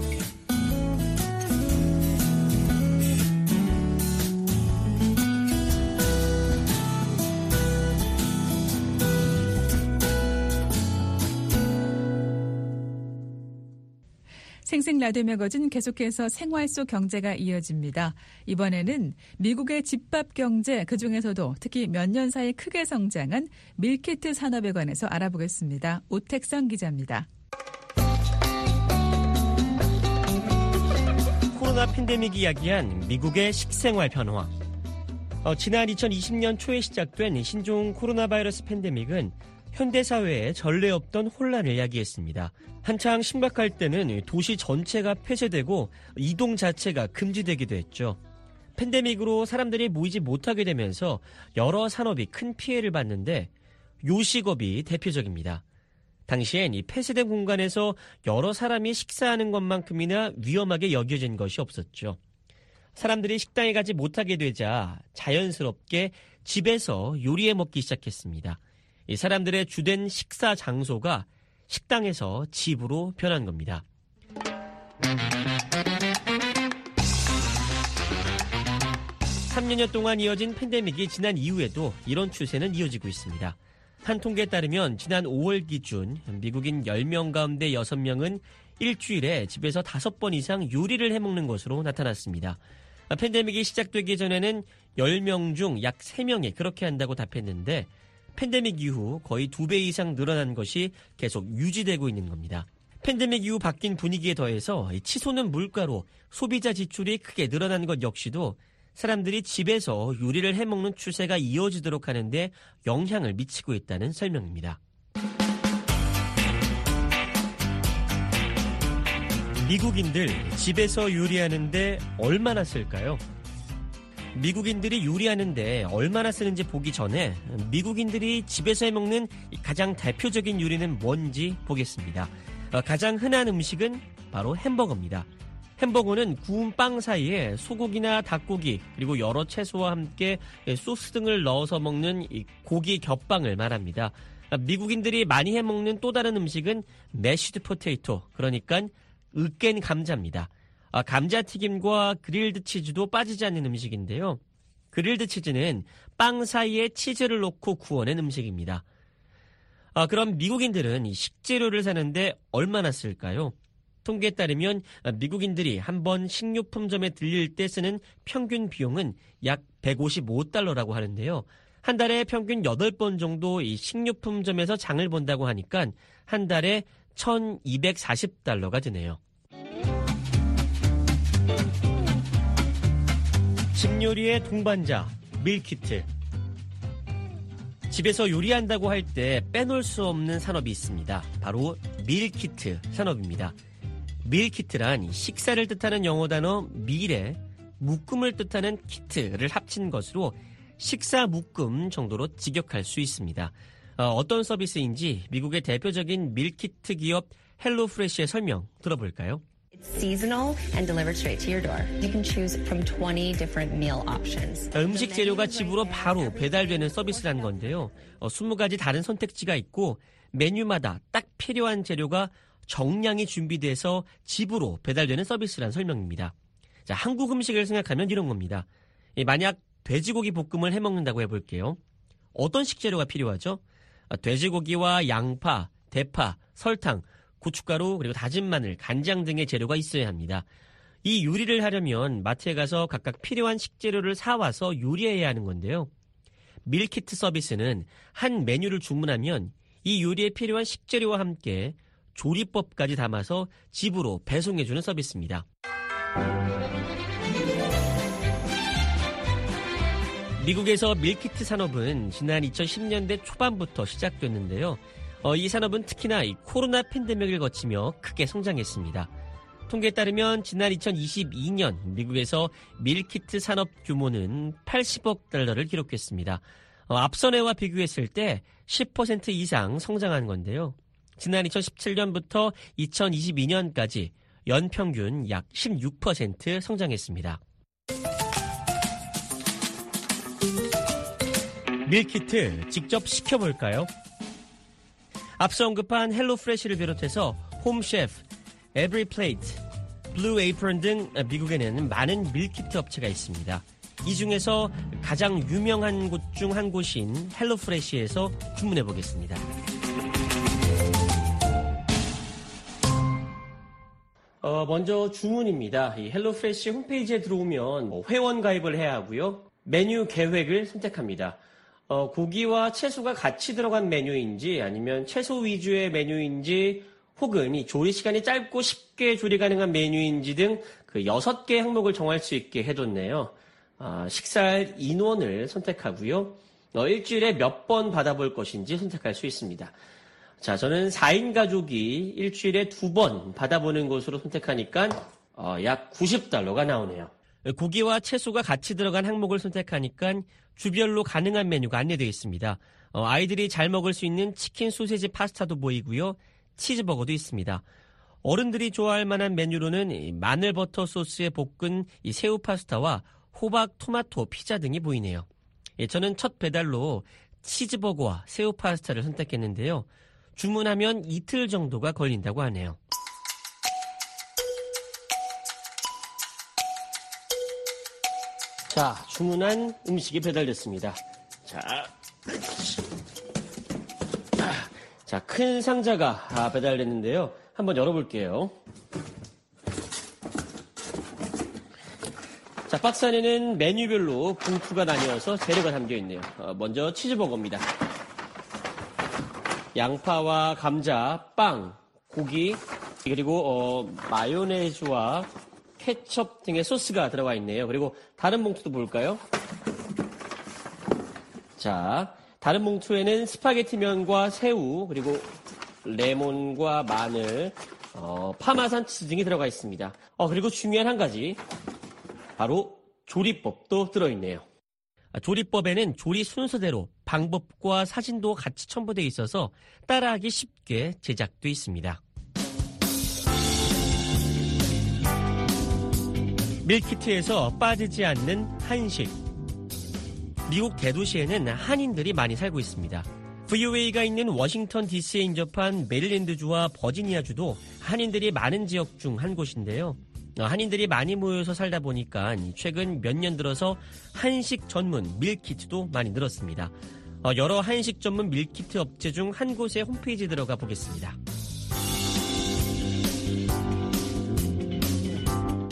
생생 라디오 매거진 계속해서 생활 속 경제가 이어집니다. 이번에는 미국의 집밥 경제, 그중에서도 특히 몇 년 사이 크게 성장한 밀키트 산업에 관해서 알아보겠습니다. 오택성 기자입니다. 코로나 팬데믹이 야기한 미국의 식생활 변화. 어, 지난 이천이십 년 초에 시작된 신종 코로나 바이러스 팬데믹은 현대사회에 전례 없던 혼란을 야기했습니다. 한창 심각할 때는 도시 전체가 폐쇄되고 이동 자체가 금지되기도 했죠. 팬데믹으로 사람들이 모이지 못하게 되면서 여러 산업이 큰 피해를 봤는데 요식업이 대표적입니다. 당시엔 이 폐쇄된 공간에서 여러 사람이 식사하는 것만큼이나 위험하게 여겨진 것이 없었죠. 사람들이 식당에 가지 못하게 되자 자연스럽게 집에서 요리해 먹기 시작했습니다. 이 사람들의 주된 식사 장소가 식당에서 집으로 변한 겁니다. 삼 년여 동안 이어진 팬데믹이 지난 이후에도 이런 추세는 이어지고 있습니다. 한 통계에 따르면 지난 오월 기준 미국인 열 명 가운데 여섯 명은 일주일에 집에서 다섯 번 이상 요리를 해먹는 것으로 나타났습니다. 팬데믹이 시작되기 전에는 열 명 중 약 세 명이 그렇게 한다고 답했는데 팬데믹 이후 거의 두 배 이상 늘어난 것이 계속 유지되고 있는 겁니다. 팬데믹 이후 바뀐 분위기에 더해서 치솟는 물가로 소비자 지출이 크게 늘어난 것 역시도 사람들이 집에서 요리를 해먹는 추세가 이어지도록 하는데 영향을 미치고 있다는 설명입니다. 미국인들 집에서 요리하는데 얼마나 쓸까요? 미국인들이 요리하는데 얼마나 쓰는지 보기 전에 미국인들이 집에서 해먹는 가장 대표적인 요리는 뭔지 보겠습니다. 가장 흔한 음식은 바로 햄버거입니다. 햄버거는 구운 빵 사이에 소고기나 닭고기 그리고 여러 채소와 함께 소스 등을 넣어서 먹는 고기 겹빵을 말합니다. 미국인들이 많이 해먹는 또 다른 음식은 매쉬드 포테이토, 그러니까 으깬 감자입니다. 아, 감자튀김과 그릴드 치즈도 빠지지 않는 음식인데요. 그릴드 치즈는 빵 사이에 치즈를 넣고 구워낸 음식입니다. 아, 그럼 미국인들은 이 식재료를 사는데 얼마나 쓸까요? 통계에 따르면 미국인들이 한번 식료품점에 들릴 때 쓰는 평균 비용은 약 백오십오 달러라고 하는데요. 한 달에 평균 여덟 번 정도 이 식료품점에서 장을 본다고 하니까 한 달에 천이백사십 달러가 드네요. 집요리의 동반자, 밀키트. 집에서 요리한다고 할 때 빼놓을 수 없는 산업이 있습니다. 바로 밀키트 산업입니다. 밀키트란 식사를 뜻하는 영어 단어 밀에 묶음을 뜻하는 키트를 합친 것으로 식사 묶음 정도로 직역할 수 있습니다. 어, 어떤 서비스인지 미국의 대표적인 밀키트 기업 헬로프레시의 설명 들어볼까요? It's seasonal and delivered straight to your door. You can choose from twenty different meal options. 음식 재료가 집으로 바로 배달되는 서비스라는 건데요. 어, 이십 가지 다른 선택지가 있고 메뉴마다 딱 필요한 재료가 정량이 준비돼서 집으로 배달되는 서비스라는 설명입니다. 자, 한국 음식을 생각하면 이런 겁니다. 예, 만약 돼지고기 볶음을 해먹는다고 해볼게요. 어떤 식재료가 필요하죠? 아, 돼지고기와 양파, 대파, 설탕, 고춧가루, 그리고 다진 마늘, 간장 등의 재료가 있어야 합니다. 이 요리를 하려면 마트에 가서 각각 필요한 식재료를 사와서 요리해야 하는 건데요. 밀키트 서비스는 한 메뉴를 주문하면 이 요리에 필요한 식재료와 함께 조리법까지 담아서 집으로 배송해주는 서비스입니다. 미국에서 밀키트 산업은 지난 이천십 년대 초반부터 시작됐는데요. 어, 이 산업은 특히나 이 코로나 팬데믹을 거치며 크게 성장했습니다. 통계에 따르면 지난 이천이십이 년 미국에서 밀키트 산업 규모는 팔십억 달러를 기록했습니다. 어, 앞선 해와 비교했을 때 십 퍼센트 이상 성장한 건데요. 지난 이천십칠 년부터 이천이십이 년까지 연평균 약 십육 퍼센트 성장했습니다. 밀키트 직접 시켜볼까요? 앞서 언급한 헬로프레시를 비롯해서 홈셰프, 에브리플레이트, 블루 에이프런 등 미국에는 많은 밀키트 업체가 있습니다. 이 중에서 가장 유명한 곳 중 한 곳인 헬로프레시에서 주문해보겠습니다. 어, 먼저 주문입니다. 이 헬로프레시 홈페이지에 들어오면 회원 가입을 해야 하고요. 메뉴 계획을 선택합니다. 어, 고기와 채소가 같이 들어간 메뉴인지 아니면 채소 위주의 메뉴인지 혹은 이 조리 시간이 짧고 쉽게 조리 가능한 메뉴인지 등 그 여섯 개 항목을 정할 수 있게 해뒀네요. 아, 식사할 인원을 선택하고요. 어, 일주일에 몇 번 받아볼 것인지 선택할 수 있습니다. 자, 저는 사 인 가족이 일주일에 두 번 받아보는 것으로 선택하니까 어, 약 구십 달러가 나오네요. 고기와 채소가 같이 들어간 항목을 선택하니까 주별로 가능한 메뉴가 안내되어 있습니다. 어, 아이들이 잘 먹을 수 있는 치킨 소세지 파스타도 보이고요. 치즈버거도 있습니다. 어른들이 좋아할 만한 메뉴로는 마늘 버터 소스에 볶은 이 새우 파스타와 호박 토마토 피자 등이 보이네요. 예, 저는 첫 배달로 치즈버거와 새우 파스타를 선택했는데요. 주문하면 이틀 정도가 걸린다고 하네요. 자, 주문한 음식이 배달됐습니다. 자, 자, 큰 상자가 배달됐는데요. 한번 열어볼게요. 자, 박스 안에는 메뉴별로 봉투가 나뉘어서 재료가 담겨있네요. 어, 먼저 치즈버거입니다. 양파와 감자, 빵, 고기, 그리고 어, 마요네즈와 케첩 등의 소스가 들어가 있네요. 그리고 다른 봉투도 볼까요? 자, 다른 봉투에는 스파게티면과 새우, 그리고 레몬과 마늘, 어, 파마산 치즈 등이 들어가 있습니다. 어, 그리고 중요한 한 가지, 바로 조리법도 들어있네요. 조리법에는 조리 순서대로 방법과 사진도 같이 첨부되어 있어서 따라하기 쉽게 제작되어 있습니다. 밀키트에서 빠지지 않는 한식. 미국 대도시에는 한인들이 많이 살고 있습니다. 브이오에이가 있는 워싱턴 디씨에 인접한 메릴랜드주와 버지니아주도 한인들이 많은 지역 중 한 곳인데요. 한인들이 많이 모여서 살다 보니까 최근 몇 년 들어서 한식 전문 밀키트도 많이 늘었습니다. 여러 한식 전문 밀키트 업체 중 한 곳의 홈페이지에 들어가 보겠습니다.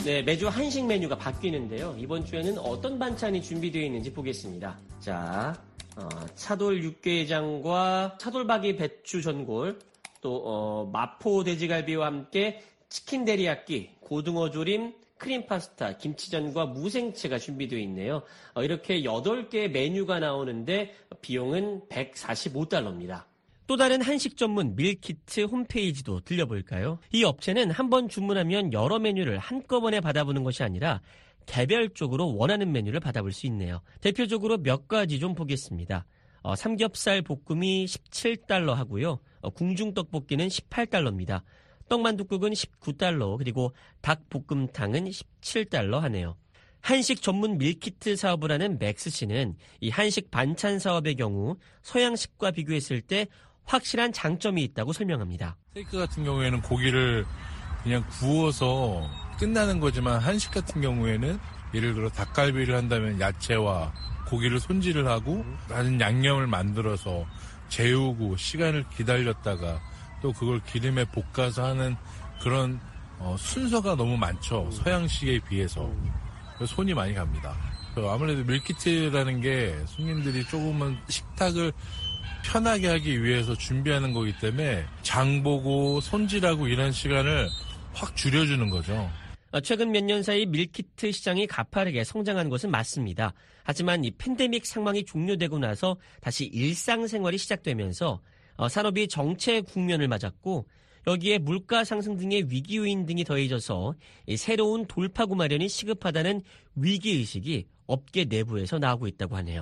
네, 매주 한식 메뉴가 바뀌는데요. 이번 주에는 어떤 반찬이 준비되어 있는지 보겠습니다. 자, 어, 차돌 육개장과 차돌박이 배추 전골, 또 어, 마포 돼지갈비와 함께 치킨 데리야끼, 고등어 조림, 크림 파스타, 김치전과 무생채가 준비되어 있네요. 어, 이렇게 여덟 개의 메뉴가 나오는데 비용은 백사십오 달러입니다. 또 다른 한식 전문 밀키트 홈페이지도 들려볼까요? 이 업체는 한번 주문하면 여러 메뉴를 한꺼번에 받아보는 것이 아니라 개별적으로 원하는 메뉴를 받아볼 수 있네요. 대표적으로 몇 가지 좀 보겠습니다. 어, 삼겹살 볶음이 십칠 달러 하고요. 어, 궁중떡볶이는 십팔 달러입니다. 떡만둣국은 십구 달러, 그리고 닭볶음탕은 십칠 달러 하네요. 한식 전문 밀키트 사업을 하는 맥스씨는 이 한식 반찬 사업의 경우 서양식과 비교했을 때 확실한 장점이 있다고 설명합니다. 스테이크 같은 경우에는 고기를 그냥 구워서 끝나는 거지만 한식 같은 경우에는 예를 들어 닭갈비를 한다면 야채와 고기를 손질을 하고 많은 양념을 만들어서 재우고 시간을 기다렸다가 또 그걸 기름에 볶아서 하는 그런 어, 순서가 너무 많죠. 서양식에 비해서. 손이 많이 갑니다. 아무래도 밀키트라는 게 손님들이 조금은 식탁을 편하게 하기 위해서 준비하는 거기 때문에 장 보고 손질하고 이런 시간을 확 줄여주는 거죠. 최근 몇 년 사이 밀키트 시장이 가파르게 성장한 것은 맞습니다. 하지만 이 팬데믹 상황이 종료되고 나서 다시 일상생활이 시작되면서 산업이 정체 국면을 맞았고 여기에 물가 상승 등의 위기 요인 등이 더해져서 새로운 돌파구 마련이 시급하다는 위기의식이 업계 내부에서 나오고 있다고 하네요.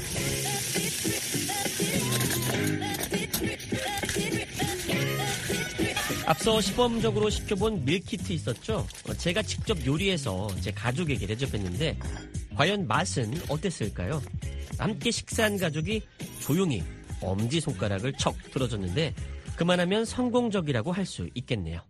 앞서 시범적으로 시켜본 밀키트 있었죠? 제가 직접 요리해서 제 가족에게 대접했는데 과연 맛은 어땠을까요? 함께 식사한 가족이 조용히 엄지손가락을 척 들어줬는데 그만하면 성공적이라고 할 수 있겠네요.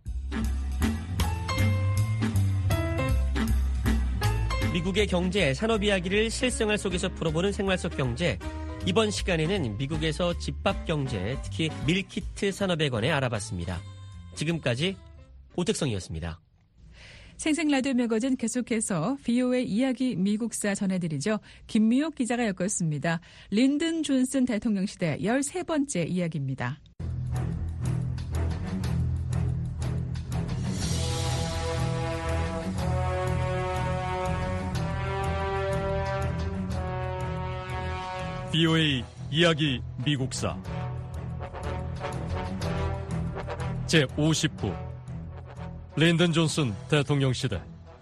미국의 경제, 산업 이야기를 실생활 속에서 풀어보는 생활 속 경제. 이번 시간에는 미국에서 집밥 경제, 특히 밀키트 산업에 관해 알아봤습니다. 지금까지 오택성이었습니다. 생생라디오 매거진 계속해서 비오에이 이야기 미국사 전해드리죠. 김미옥 기자가 엮었습니다. 린든 존슨 대통령 시대 열세 번째 이야기입니다. 비오에이 이야기 미국사 제오십 부 린든 존슨 대통령 시대.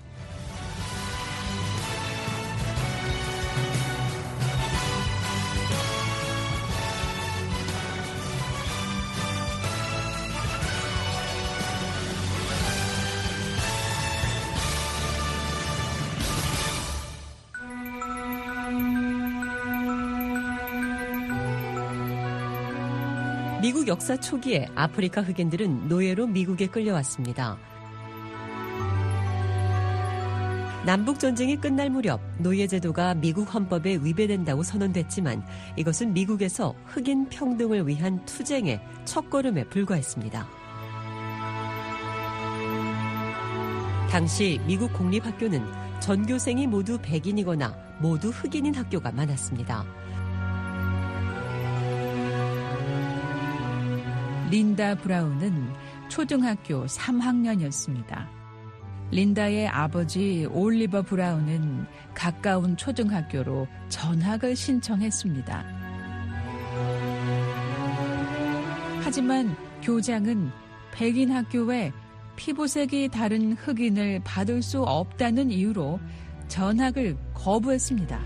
미국 역사 초기에 아프리카 흑인들은 노예로 미국에 끌려왔습니다. 남북전쟁이 끝날 무렵 노예제도가 미국 헌법에 위배된다고 선언됐지만 이것은 미국에서 흑인 평등을 위한 투쟁의 첫걸음에 불과했습니다. 당시 미국 공립학교는 전교생이 모두 백인이거나 모두 흑인인 학교가 많았습니다. 린다 브라운은 초등학교 삼 학년이었습니다. 린다의 아버지 올리버 브라운은 가까운 초등학교로 전학을 신청했습니다. 하지만 교장은 백인 학교에 피부색이 다른 흑인을 받을 수 없다는 이유로 전학을 거부했습니다.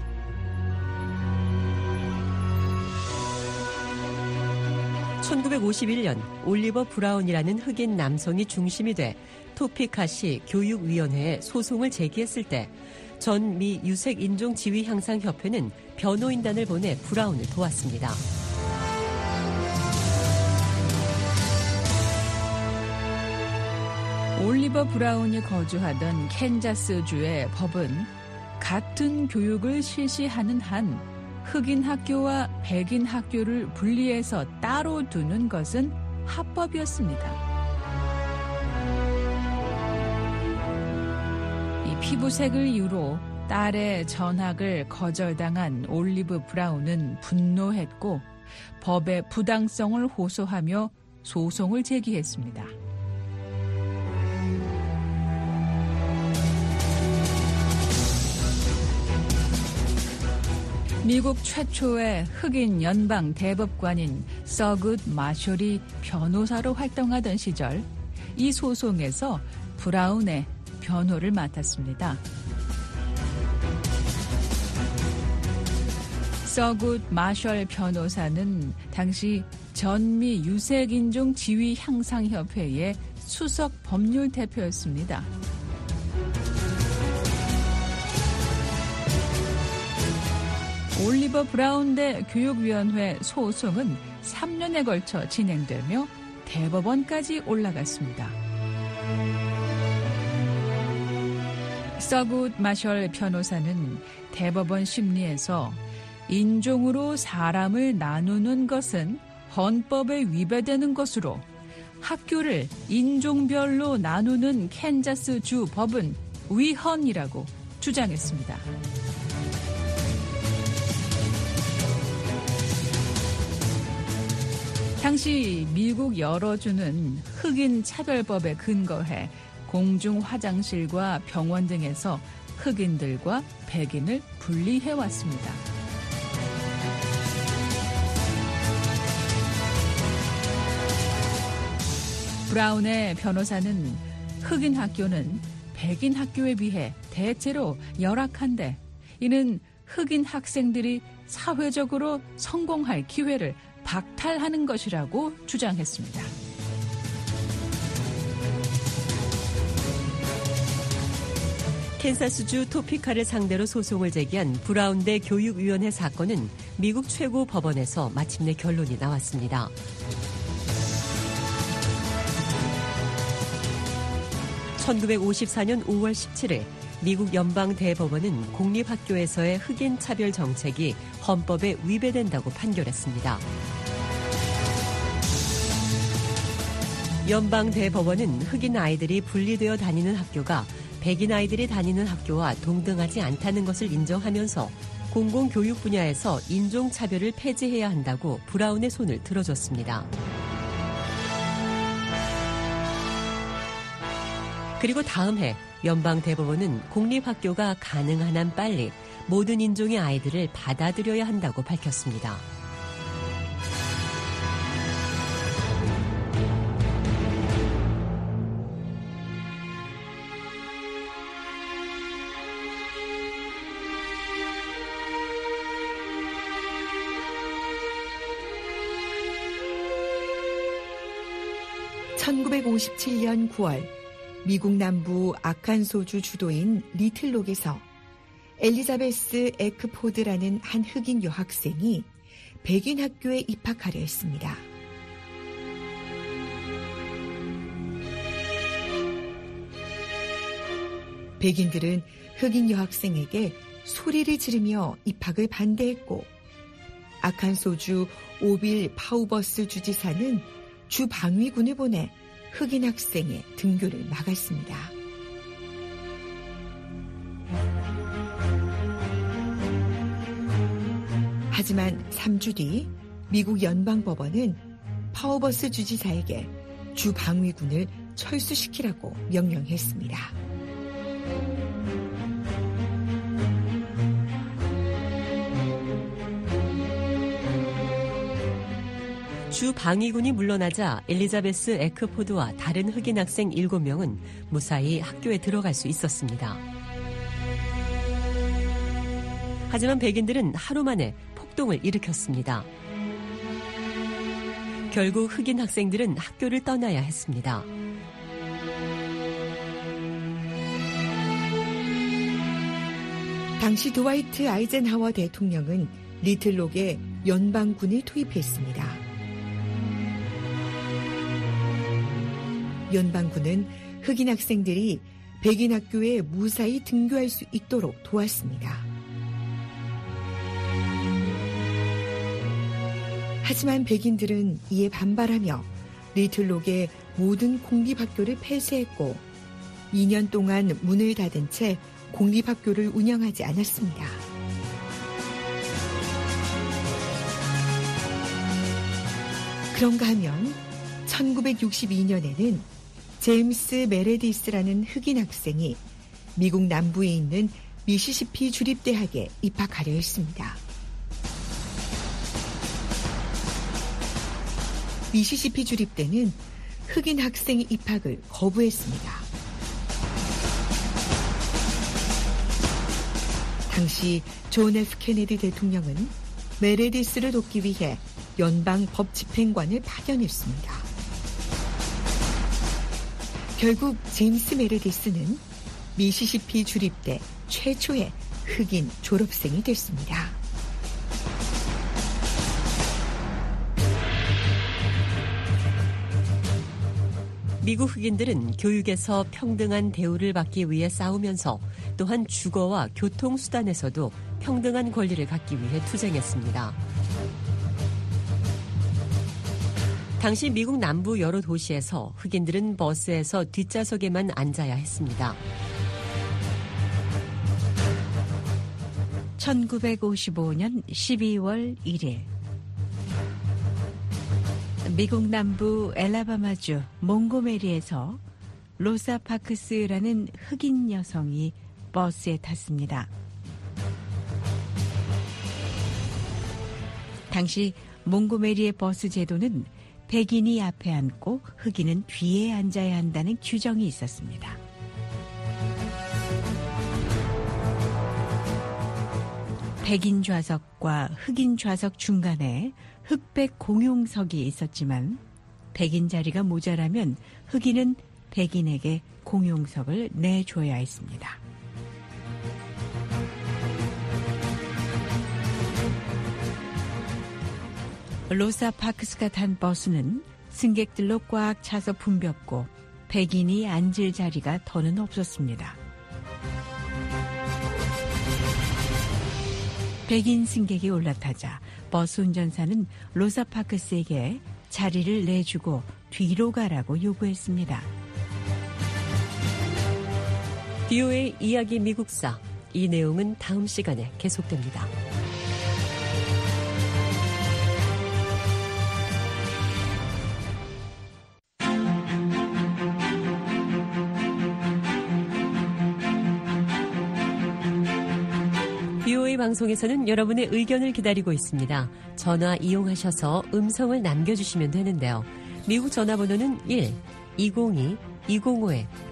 천구백오십일 년 올리버 브라운이라는 흑인 남성이 중심이 돼 토피카시 교육위원회에 소송을 제기했을 때 전 미 유색인종지위향상협회는 변호인단을 보내 브라운을 도왔습니다. 올리버 브라운이 거주하던 캔자스주의 법은 같은 교육을 실시하는 한 흑인 학교와 백인 학교를 분리해서 따로 두는 것은 합법이었습니다. 피부색을 이유로 딸의 전학을 거절당한 올리브 브라운은 분노했고 법의 부당성을 호소하며 소송을 제기했습니다. 미국 최초의 흑인 연방 대법관인 서굿 마셜이 변호사로 활동하던 시절 이 소송에서 브라운의 변호를 맡았습니다. 서굿 마셜 변호사는 당시 전미 유색인종 지위 향상협회의 수석 법률 대표였습니다. 올리버 브라운 대 교육위원회 소송은 삼 년에 걸쳐 진행되며 대법원까지 올라갔습니다. 서굿 마셜 변호사는 대법원 심리에서 인종으로 사람을 나누는 것은 헌법에 위배되는 것으로 학교를 인종별로 나누는 캔자스 주 법은 위헌이라고 주장했습니다. 당시 미국 여러 주는 흑인 차별법에 근거해 공중 화장실과 병원 등에서 흑인들과 백인을 분리해왔습니다. 브라운의 변호사는 흑인 학교는 백인 학교에 비해 대체로 열악한데 이는 흑인 학생들이 사회적으로 성공할 기회를 박탈하는 것이라고 주장했습니다. 캔사스주 토피카를 상대로 소송을 제기한 브라운 대 교육위원회 사건은 미국 최고 법원에서 마침내 결론이 나왔습니다. 천구백오십사 년 오월 십칠일 미국 연방대법원은 공립학교에서의 흑인 차별 정책이 헌법에 위배된다고 판결했습니다. 연방대법원은 흑인 아이들이 분리되어 다니는 학교가 백인 아이들이 다니는 학교와 동등하지 않다는 것을 인정하면서 공공교육 분야에서 인종차별을 폐지해야 한다고 브라운의 손을 들어줬습니다. 그리고 다음 해 연방대법원은 공립학교가 가능한 한 빨리 모든 인종의 아이들을 받아들여야 한다고 밝혔습니다. 천구백오십칠 년 구월 미국 남부 아칸소주 주도인 리틀록에서 엘리자베스 에크포드라는 한 흑인 여학생이 백인 학교에 입학하려 했습니다. 백인들은 흑인 여학생에게 소리를 지르며 입학을 반대했고 아칸소주 오빌 파우버스 주지사는 주 방위군을 보내 흑인 학생의 등교를 막았습니다. 하지만 삼 주 뒤 미국 연방법원은 파우버스 주지사에게 주 방위군을 철수시키라고 명령했습니다. 주 방위군이 물러나자 엘리자베스 에크포드와 다른 흑인 학생 일곱 명은 무사히 학교에 들어갈 수 있었습니다. 하지만 백인들은 하루 만에 폭동을 일으켰습니다. 결국 흑인 학생들은 학교를 떠나야 했습니다. 당시 드와이트 아이젠하워 대통령은 리틀록에 연방군을 투입했습니다. 연방군은 흑인 학생들이 백인 학교에 무사히 등교할 수 있도록 도왔습니다. 하지만 백인들은 이에 반발하며 리틀록의 모든 공립학교를 폐쇄했고 이 년 동안 문을 닫은 채 공립학교를 운영하지 않았습니다. 그런가 하면 천구백육십이 년에는 제임스 메레디스라는 흑인 학생이 미국 남부에 있는 미시시피 주립대학에 입학하려 했습니다. 미시시피 주립대는 흑인 학생의 입학을 거부했습니다. 당시 존 에프 케네디 대통령은 메레디스를 돕기 위해 연방 법 집행관을 파견했습니다. 결국 제임스 메레디스는 미시시피 주립대 최초의 흑인 졸업생이 됐습니다. 미국 흑인들은 교육에서 평등한 대우를 받기 위해 싸우면서 또한 주거와 교통수단에서도 평등한 권리를 갖기 위해 투쟁했습니다. 당시 미국 남부 여러 도시에서 흑인들은 버스에서 뒷좌석에만 앉아야 했습니다. 천구백오십오 년 십이월 일일 미국 남부 엘라바마주 몽고메리에서 로사 파크스라는 흑인 여성이 버스에 탔습니다. 당시 몽고메리의 버스 제도는 백인이 앞에 앉고 흑인은 뒤에 앉아야 한다는 규정이 있었습니다. 백인 좌석과 흑인 좌석 중간에 흑백 공용석이 있었지만 백인 자리가 모자라면 흑인은 백인에게 공용석을 내줘야 했습니다. 로사 파크스가 탄 버스는 승객들로 꽉 차서 붐볐고 백인이 앉을 자리가 더는 없었습니다. 백인 승객이 올라타자 버스 운전사는 로사 파크스에게 자리를 내주고 뒤로 가라고 요구했습니다. 비오에이 이야기 미국사, 이 내용은 다음 시간에 계속됩니다. 비오에이 방송에서는 여러분의 의견을 기다리고 있습니다. 전화 이용하셔서 음성을 남겨주시면 되는데요. 미국 전화번호는 일 이공이 이공오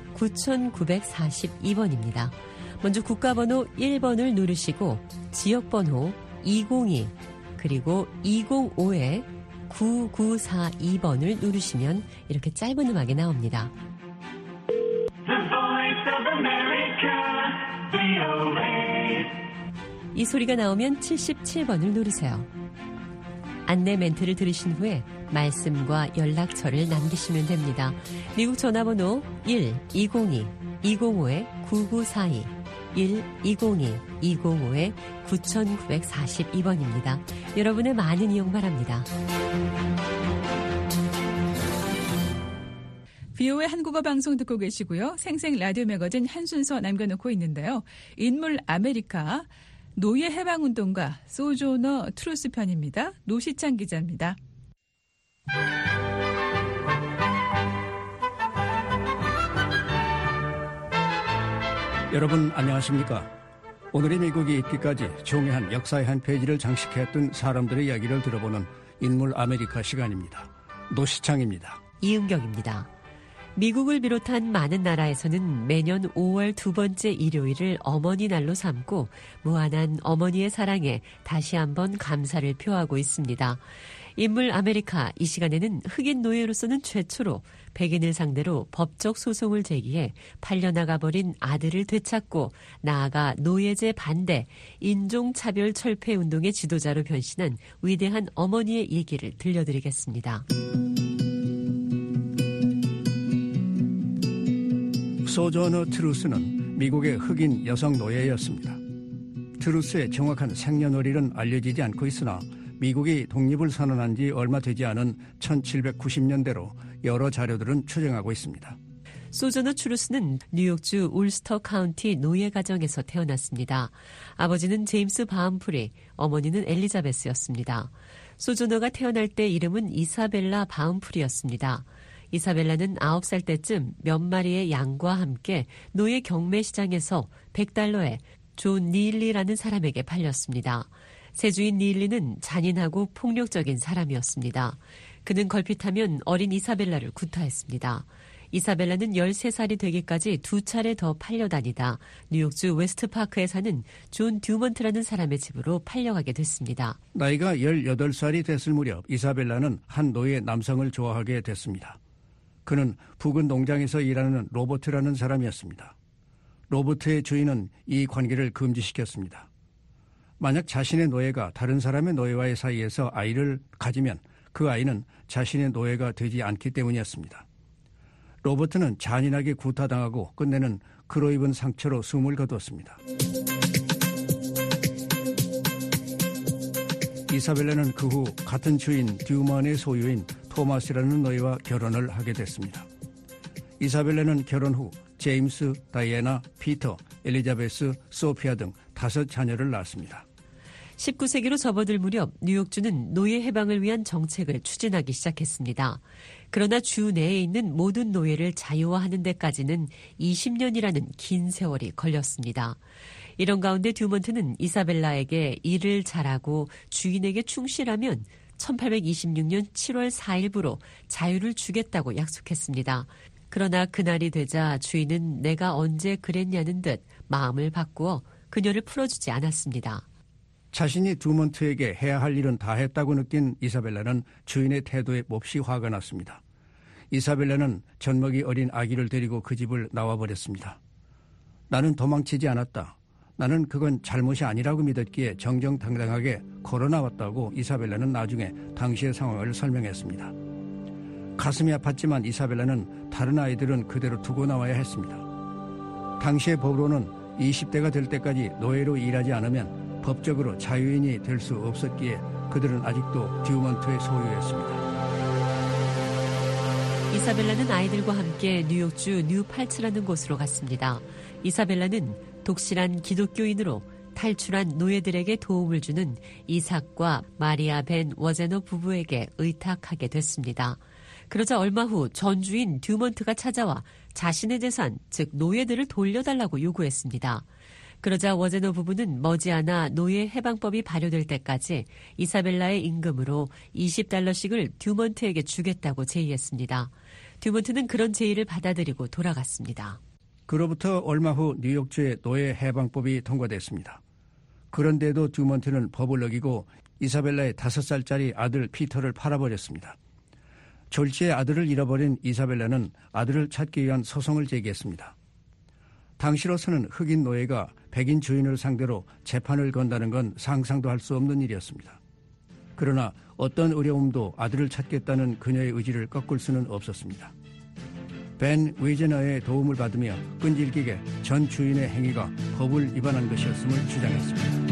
구구사이 번입니다. 먼저 국가번호 일 번을 누르시고 지역번호 이공이 그리고 이공오 구구사이 번을 누르시면 이렇게 짧은 음악이 나옵니다. 이 소리가 나오면 칠십칠 번을 누르세요. 안내 멘트를 들으신 후에 말씀과 연락처를 남기시면 됩니다. 미국 전화번호 일 이공이 이공오 구구사이 일 이공이 이공오 구구사이 번입니다. 여러분의 많은 이용 바랍니다. 비오에이 한국어 방송 듣고 계시고요. 생생 라디오 매거진 한 순서 남겨놓고 있는데요. 인물 아메리카 노예 해방운동가 소조너 트루스 편입니다. 노시창 기자입니다. 여러분 안녕하십니까? 오늘의 미국이 있기까지 중요한 역사의 한 페이지를 장식했던 사람들의 이야기를 들어보는 인물 아메리카 시간입니다. 노시창입니다. 이은경입니다. 미국을 비롯한 많은 나라에서는 매년 오월 두 번째 일요일을 어머니 날로 삼고 무한한 어머니의 사랑에 다시 한번 감사를 표하고 있습니다. 인물 아메리카 이 시간에는 흑인 노예로서는 최초로 백인을 상대로 법적 소송을 제기해 팔려나가버린 아들을 되찾고 나아가 노예제 반대, 인종차별 철폐 운동의 지도자로 변신한 위대한 어머니의 얘기를 들려드리겠습니다. 소조너 트루스는 미국의 흑인 여성 노예였습니다. 트루스의 정확한 생년월일은 알려지지 않고 있으나 미국이 독립을 선언한 지 얼마 되지 않은 천칠백구십 년대로 여러 자료들은 추정하고 있습니다. 소저너 추루스는 뉴욕주 울스터 카운티 노예 가정에서 태어났습니다. 아버지는 제임스 바움프리, 어머니는 엘리자베스였습니다. 소저너가 태어날 때 이름은 이사벨라 바움프리였습니다. 이사벨라는 아홉 살 때쯤 몇 마리의 양과 함께 노예 경매시장에서 백 달러에 존 니일리라는 사람에게 팔렸습니다. 세주인 니일리는 잔인하고 폭력적인 사람이었습니다. 그는 걸핏하면 어린 이사벨라를 구타했습니다. 이사벨라는 열세 살이 되기까지 두 차례 더 팔려다니다 뉴욕주 웨스트파크에 사는 존 듀먼트라는 사람의 집으로 팔려가게 됐습니다. 나이가 열여덟 살이 됐을 무렵 이사벨라는 한 노예 남성을 좋아하게 됐습니다. 그는 부근 농장에서 일하는 로버트라는 사람이었습니다. 로버트의 주인은 이 관계를 금지시켰습니다. 만약 자신의 노예가 다른 사람의 노예와의 사이에서 아이를 가지면 그 아이는 자신의 노예가 되지 않기 때문이었습니다. 로버트는 잔인하게 구타당하고 끝내는 그로 입은 상처로 숨을 거두었습니다. 이사벨라는 그 후 같은 주인 듀먼의 소유인 토마스라는 노예와 결혼을 하게 됐습니다. 이사벨라는 결혼 후 제임스, 다이애나, 피터, 엘리자베스, 소피아 등 다섯 자녀를 낳았습니다. 십구 세기로 접어들 무렵 뉴욕주는 노예 해방을 위한 정책을 추진하기 시작했습니다. 그러나 주 내에 있는 모든 노예를 자유화하는 데까지는 이십 년이라는 긴 세월이 걸렸습니다. 이런 가운데 듀먼트는 이사벨라에게 일을 잘하고 주인에게 충실하면 천팔백이십육 년 칠월 사일부로 자유를 주겠다고 약속했습니다. 그러나 그날이 되자 주인은 내가 언제 그랬냐는 듯 마음을 바꾸어 그녀를 풀어주지 않았습니다. 자신이 듀먼트에게 해야 할 일은 다 했다고 느낀 이사벨라는 주인의 태도에 몹시 화가 났습니다. 이사벨라는 젖먹이 어린 아기를 데리고 그 집을 나와버렸습니다. 나는 도망치지 않았다. 나는 그건 잘못이 아니라고 믿었기에 정정당당하게 걸어나왔다고 이사벨라는 나중에 당시의 상황을 설명했습니다. 가슴이 아팠지만 이사벨라는 다른 아이들은 그대로 두고 나와야 했습니다. 당시의 법으로는 이십 대가 될 때까지 노예로 일하지 않으면 법적으로 자유인이 될 수 없었기에 그들은 아직도 듀먼트의 소유였습니다. 이사벨라는 아이들과 함께 뉴욕주 뉴팔츠라는 곳으로 갔습니다. 이사벨라는 독실한 기독교인으로 탈출한 노예들에게 도움을 주는 이삭과 마리아 벤 워제너 부부에게 의탁하게 됐습니다. 그러자 얼마 후 전주인 듀먼트가 찾아와 자신의 재산, 즉 노예들을 돌려달라고 요구했습니다. 그러자 워제너 부부는 머지않아 노예 해방법이 발효될 때까지 이사벨라의 임금으로 이십 달러씩을 듀먼트에게 주겠다고 제의했습니다. 듀먼트는 그런 제의를 받아들이고 돌아갔습니다. 그로부터 얼마 후 뉴욕주의 노예 해방법이 통과됐습니다. 그런데도 듀먼트는 법을 어기고 이사벨라의 다섯 살짜리 아들 피터를 팔아버렸습니다. 졸지에 아들을 잃어버린 이사벨라는 아들을 찾기 위한 소송을 제기했습니다. 당시로서는 흑인 노예가 백인 주인을 상대로 재판을 건다는 건 상상도 할 수 없는 일이었습니다. 그러나 어떤 어려움도 아들을 찾겠다는 그녀의 의지를 꺾을 수는 없었습니다. 벤 위제너의 도움을 받으며 끈질기게 전 주인의 행위가 법을 위반한 것이었음을 주장했습니다.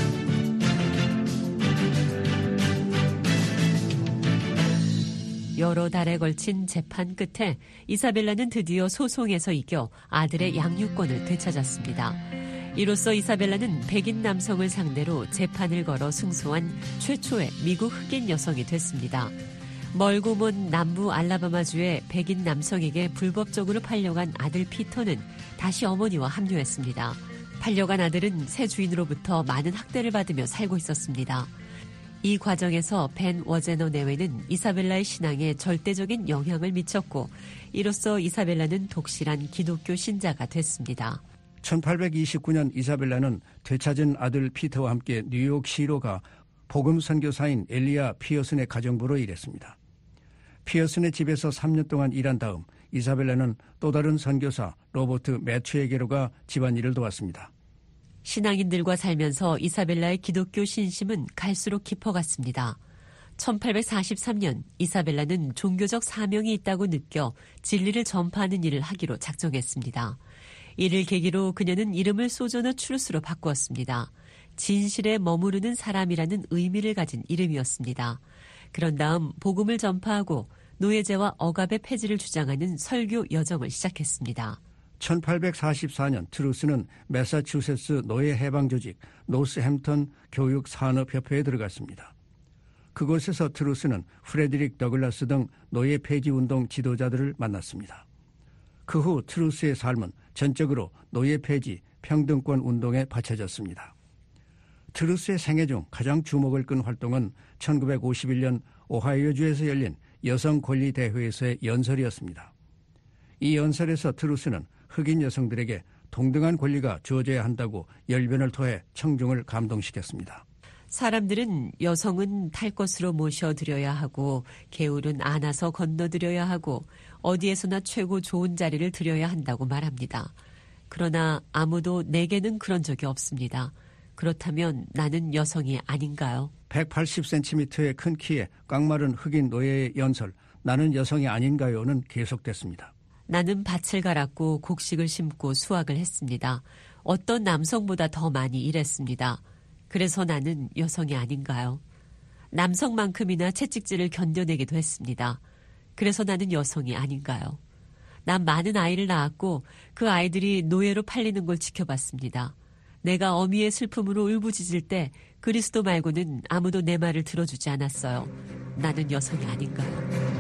여러 달에 걸친 재판 끝에 이사벨라는 드디어 소송에서 이겨 아들의 양육권을 되찾았습니다. 이로써 이사벨라는 백인 남성을 상대로 재판을 걸어 승소한 최초의 미국 흑인 여성이 됐습니다. 멀고 먼 남부 알라바마주의 백인 남성에게 불법적으로 팔려간 아들 피터는 다시 어머니와 합류했습니다. 팔려간 아들은 새 주인으로부터 많은 학대를 받으며 살고 있었습니다. 이 과정에서 벤 워제너 내외는 이사벨라의 신앙에 절대적인 영향을 미쳤고 이로써 이사벨라는 독실한 기독교 신자가 됐습니다. 천팔백이십구 년 이사벨라는 되찾은 아들 피터와 함께 뉴욕시로 가 복음 선교사인 엘리야 피어슨의 가정부로 일했습니다. 피어슨의 집에서 삼 년 동안 일한 다음 이사벨라는 또 다른 선교사 로버트 매튜에게로 가 집안일을 도왔습니다. 신앙인들과 살면서 이사벨라의 기독교 신심은 갈수록 깊어갔습니다. 천팔백사십삼 년 이사벨라는 종교적 사명이 있다고 느껴 진리를 전파하는 일을 하기로 작정했습니다. 이를 계기로 그녀는 이름을 소저너 추루스로 바꾸었습니다. 진실에 머무르는 사람이라는 의미를 가진 이름이었습니다. 그런 다음 복음을 전파하고 노예제와 억압의 폐지를 주장하는 설교 여정을 시작했습니다. 천팔백사십사 년 트루스는 매사추세츠 노예 해방 조직 노스햄턴 교육산업협회에 들어갔습니다. 그곳에서 트루스는 프레드릭 더글라스 등 노예 폐지 운동 지도자들을 만났습니다. 그 후 트루스의 삶은 전적으로 노예 폐지, 평등권 운동에 바쳐졌습니다. 트루스의 생애 중 가장 주목을 끈 활동은 천구백오십일 년 오하이오주에서 열린 여성권리대회에서의 연설이었습니다. 이 연설에서 트루스는 흑인 여성들에게 동등한 권리가 주어져야 한다고 열변을 토해 청중을 감동시켰습니다. 사람들은 여성은 탈 것으로 모셔드려야 하고 개울은 안아서 건너드려야 하고 어디에서나 최고 좋은 자리를 드려야 한다고 말합니다. 그러나 아무도 내게는 그런 적이 없습니다. 그렇다면 나는 여성이 아닌가요? 백팔십 센티미터의 큰 키에 깡마른 흑인 노예의 연설 나는 여성이 아닌가요는 계속됐습니다. 나는 밭을 갈았고 곡식을 심고 수확을 했습니다. 어떤 남성보다 더 많이 일했습니다. 그래서 나는 여성이 아닌가요? 남성만큼이나 채찍질을 견뎌내기도 했습니다. 그래서 나는 여성이 아닌가요? 난 많은 아이를 낳았고 그 아이들이 노예로 팔리는 걸 지켜봤습니다. 내가 어미의 슬픔으로 울부짖을 때 그리스도 말고는 아무도 내 말을 들어주지 않았어요. 나는 여성이 아닌가요?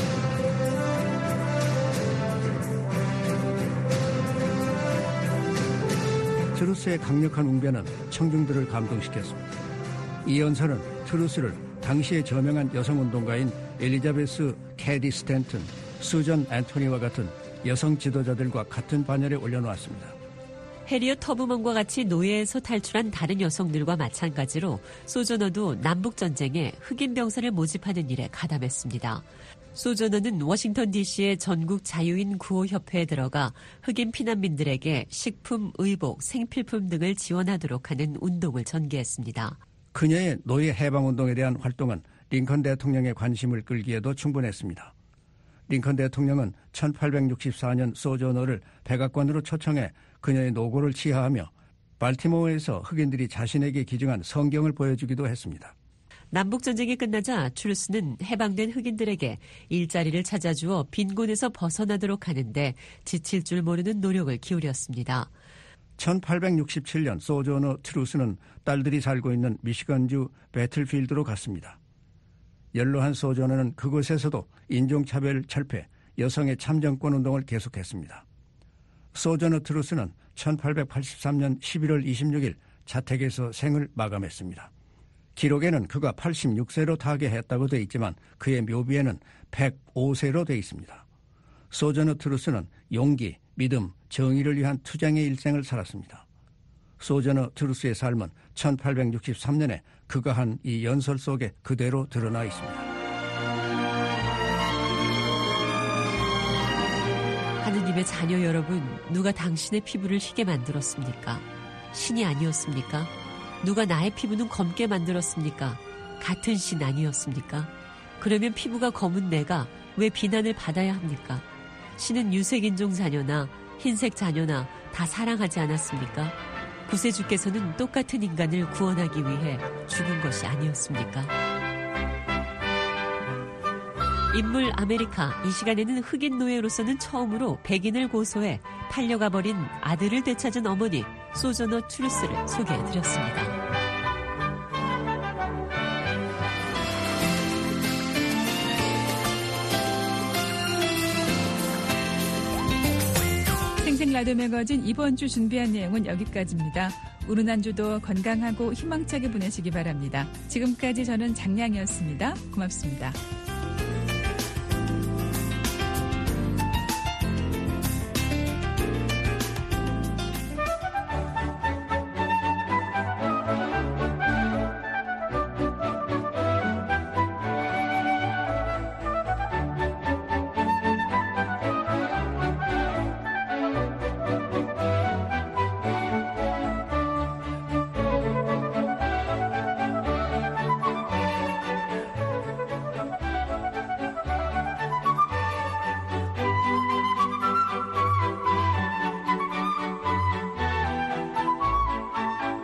트루스의 강력한 웅변은 청중들을 감동시켰습니다. 이 연설은 트루스를 당시의 저명한 여성운동가인 엘리자베스 캐디 스탠튼, 수전 앤토니와 같은 여성 지도자들과 같은 반열에 올려놓았습니다. 해리엇 터브먼과 같이 노예에서 탈출한 다른 여성들과 마찬가지로 소저너도 남북전쟁에 흑인 병사를 모집하는 일에 가담했습니다. 소저너는 워싱턴 디씨의 전국 자유인 구호협회에 들어가 흑인 피난민들에게 식품, 의복, 생필품 등을 지원하도록 하는 운동을 전개했습니다. 그녀의 노예 해방운동에 대한 활동은 링컨 대통령의 관심을 끌기에도 충분했습니다. 링컨 대통령은 천팔백육십사 년 소저너를 백악관으로 초청해 그녀의 노고를 치하하며 발티모어에서 흑인들이 자신에게 기증한 성경을 보여주기도 했습니다. 남북전쟁이 끝나자 트루스는 해방된 흑인들에게 일자리를 찾아주어 빈곤에서 벗어나도록 하는데 지칠 줄 모르는 노력을 기울였습니다. 천팔백육십칠 년 소저너 트루스는 딸들이 살고 있는 미시건주 배틀필드로 갔습니다. 연로한 소저너는 그곳에서도 인종차별 철폐, 여성의 참정권 운동을 계속했습니다. 소저너 트루스는 천팔백팔십삼 년 십일월 이십육일 자택에서 생을 마감했습니다. 기록에는 그가 팔십육 세로 타계했다고 되어 있지만 그의 묘비에는 백오 세로 되어 있습니다. 소저너 트루스는 용기, 믿음, 정의를 위한 투쟁의 일생을 살았습니다. 소저너 트루스의 삶은 천팔백육십삼 년에 그가 한 이 연설 속에 그대로 드러나 있습니다. 하느님의 자녀 여러분, 누가 당신의 피부를 희게 만들었습니까? 신이 아니었습니까? 누가 나의 피부는 검게 만들었습니까? 같은 신 아니었습니까? 그러면 피부가 검은 내가 왜 비난을 받아야 합니까? 신은 유색인종 자녀나 흰색 자녀나 다 사랑하지 않았습니까? 구세주께서는 똑같은 인간을 구원하기 위해 죽은 것이 아니었습니까? 인물 아메리카, 이 시간에는 흑인 노예로서는 처음으로 백인을 고소해 팔려가 버린 아들을 되찾은 어머니 소저너 트루스를 소개해드렸습니다. 생생 라디오 매거진 이번 주 준비한 내용은 여기까지입니다. 오늘 한 주도 건강하고 희망차게 보내시기 바랍니다. 지금까지 저는 장량이었습니다. 고맙습니다.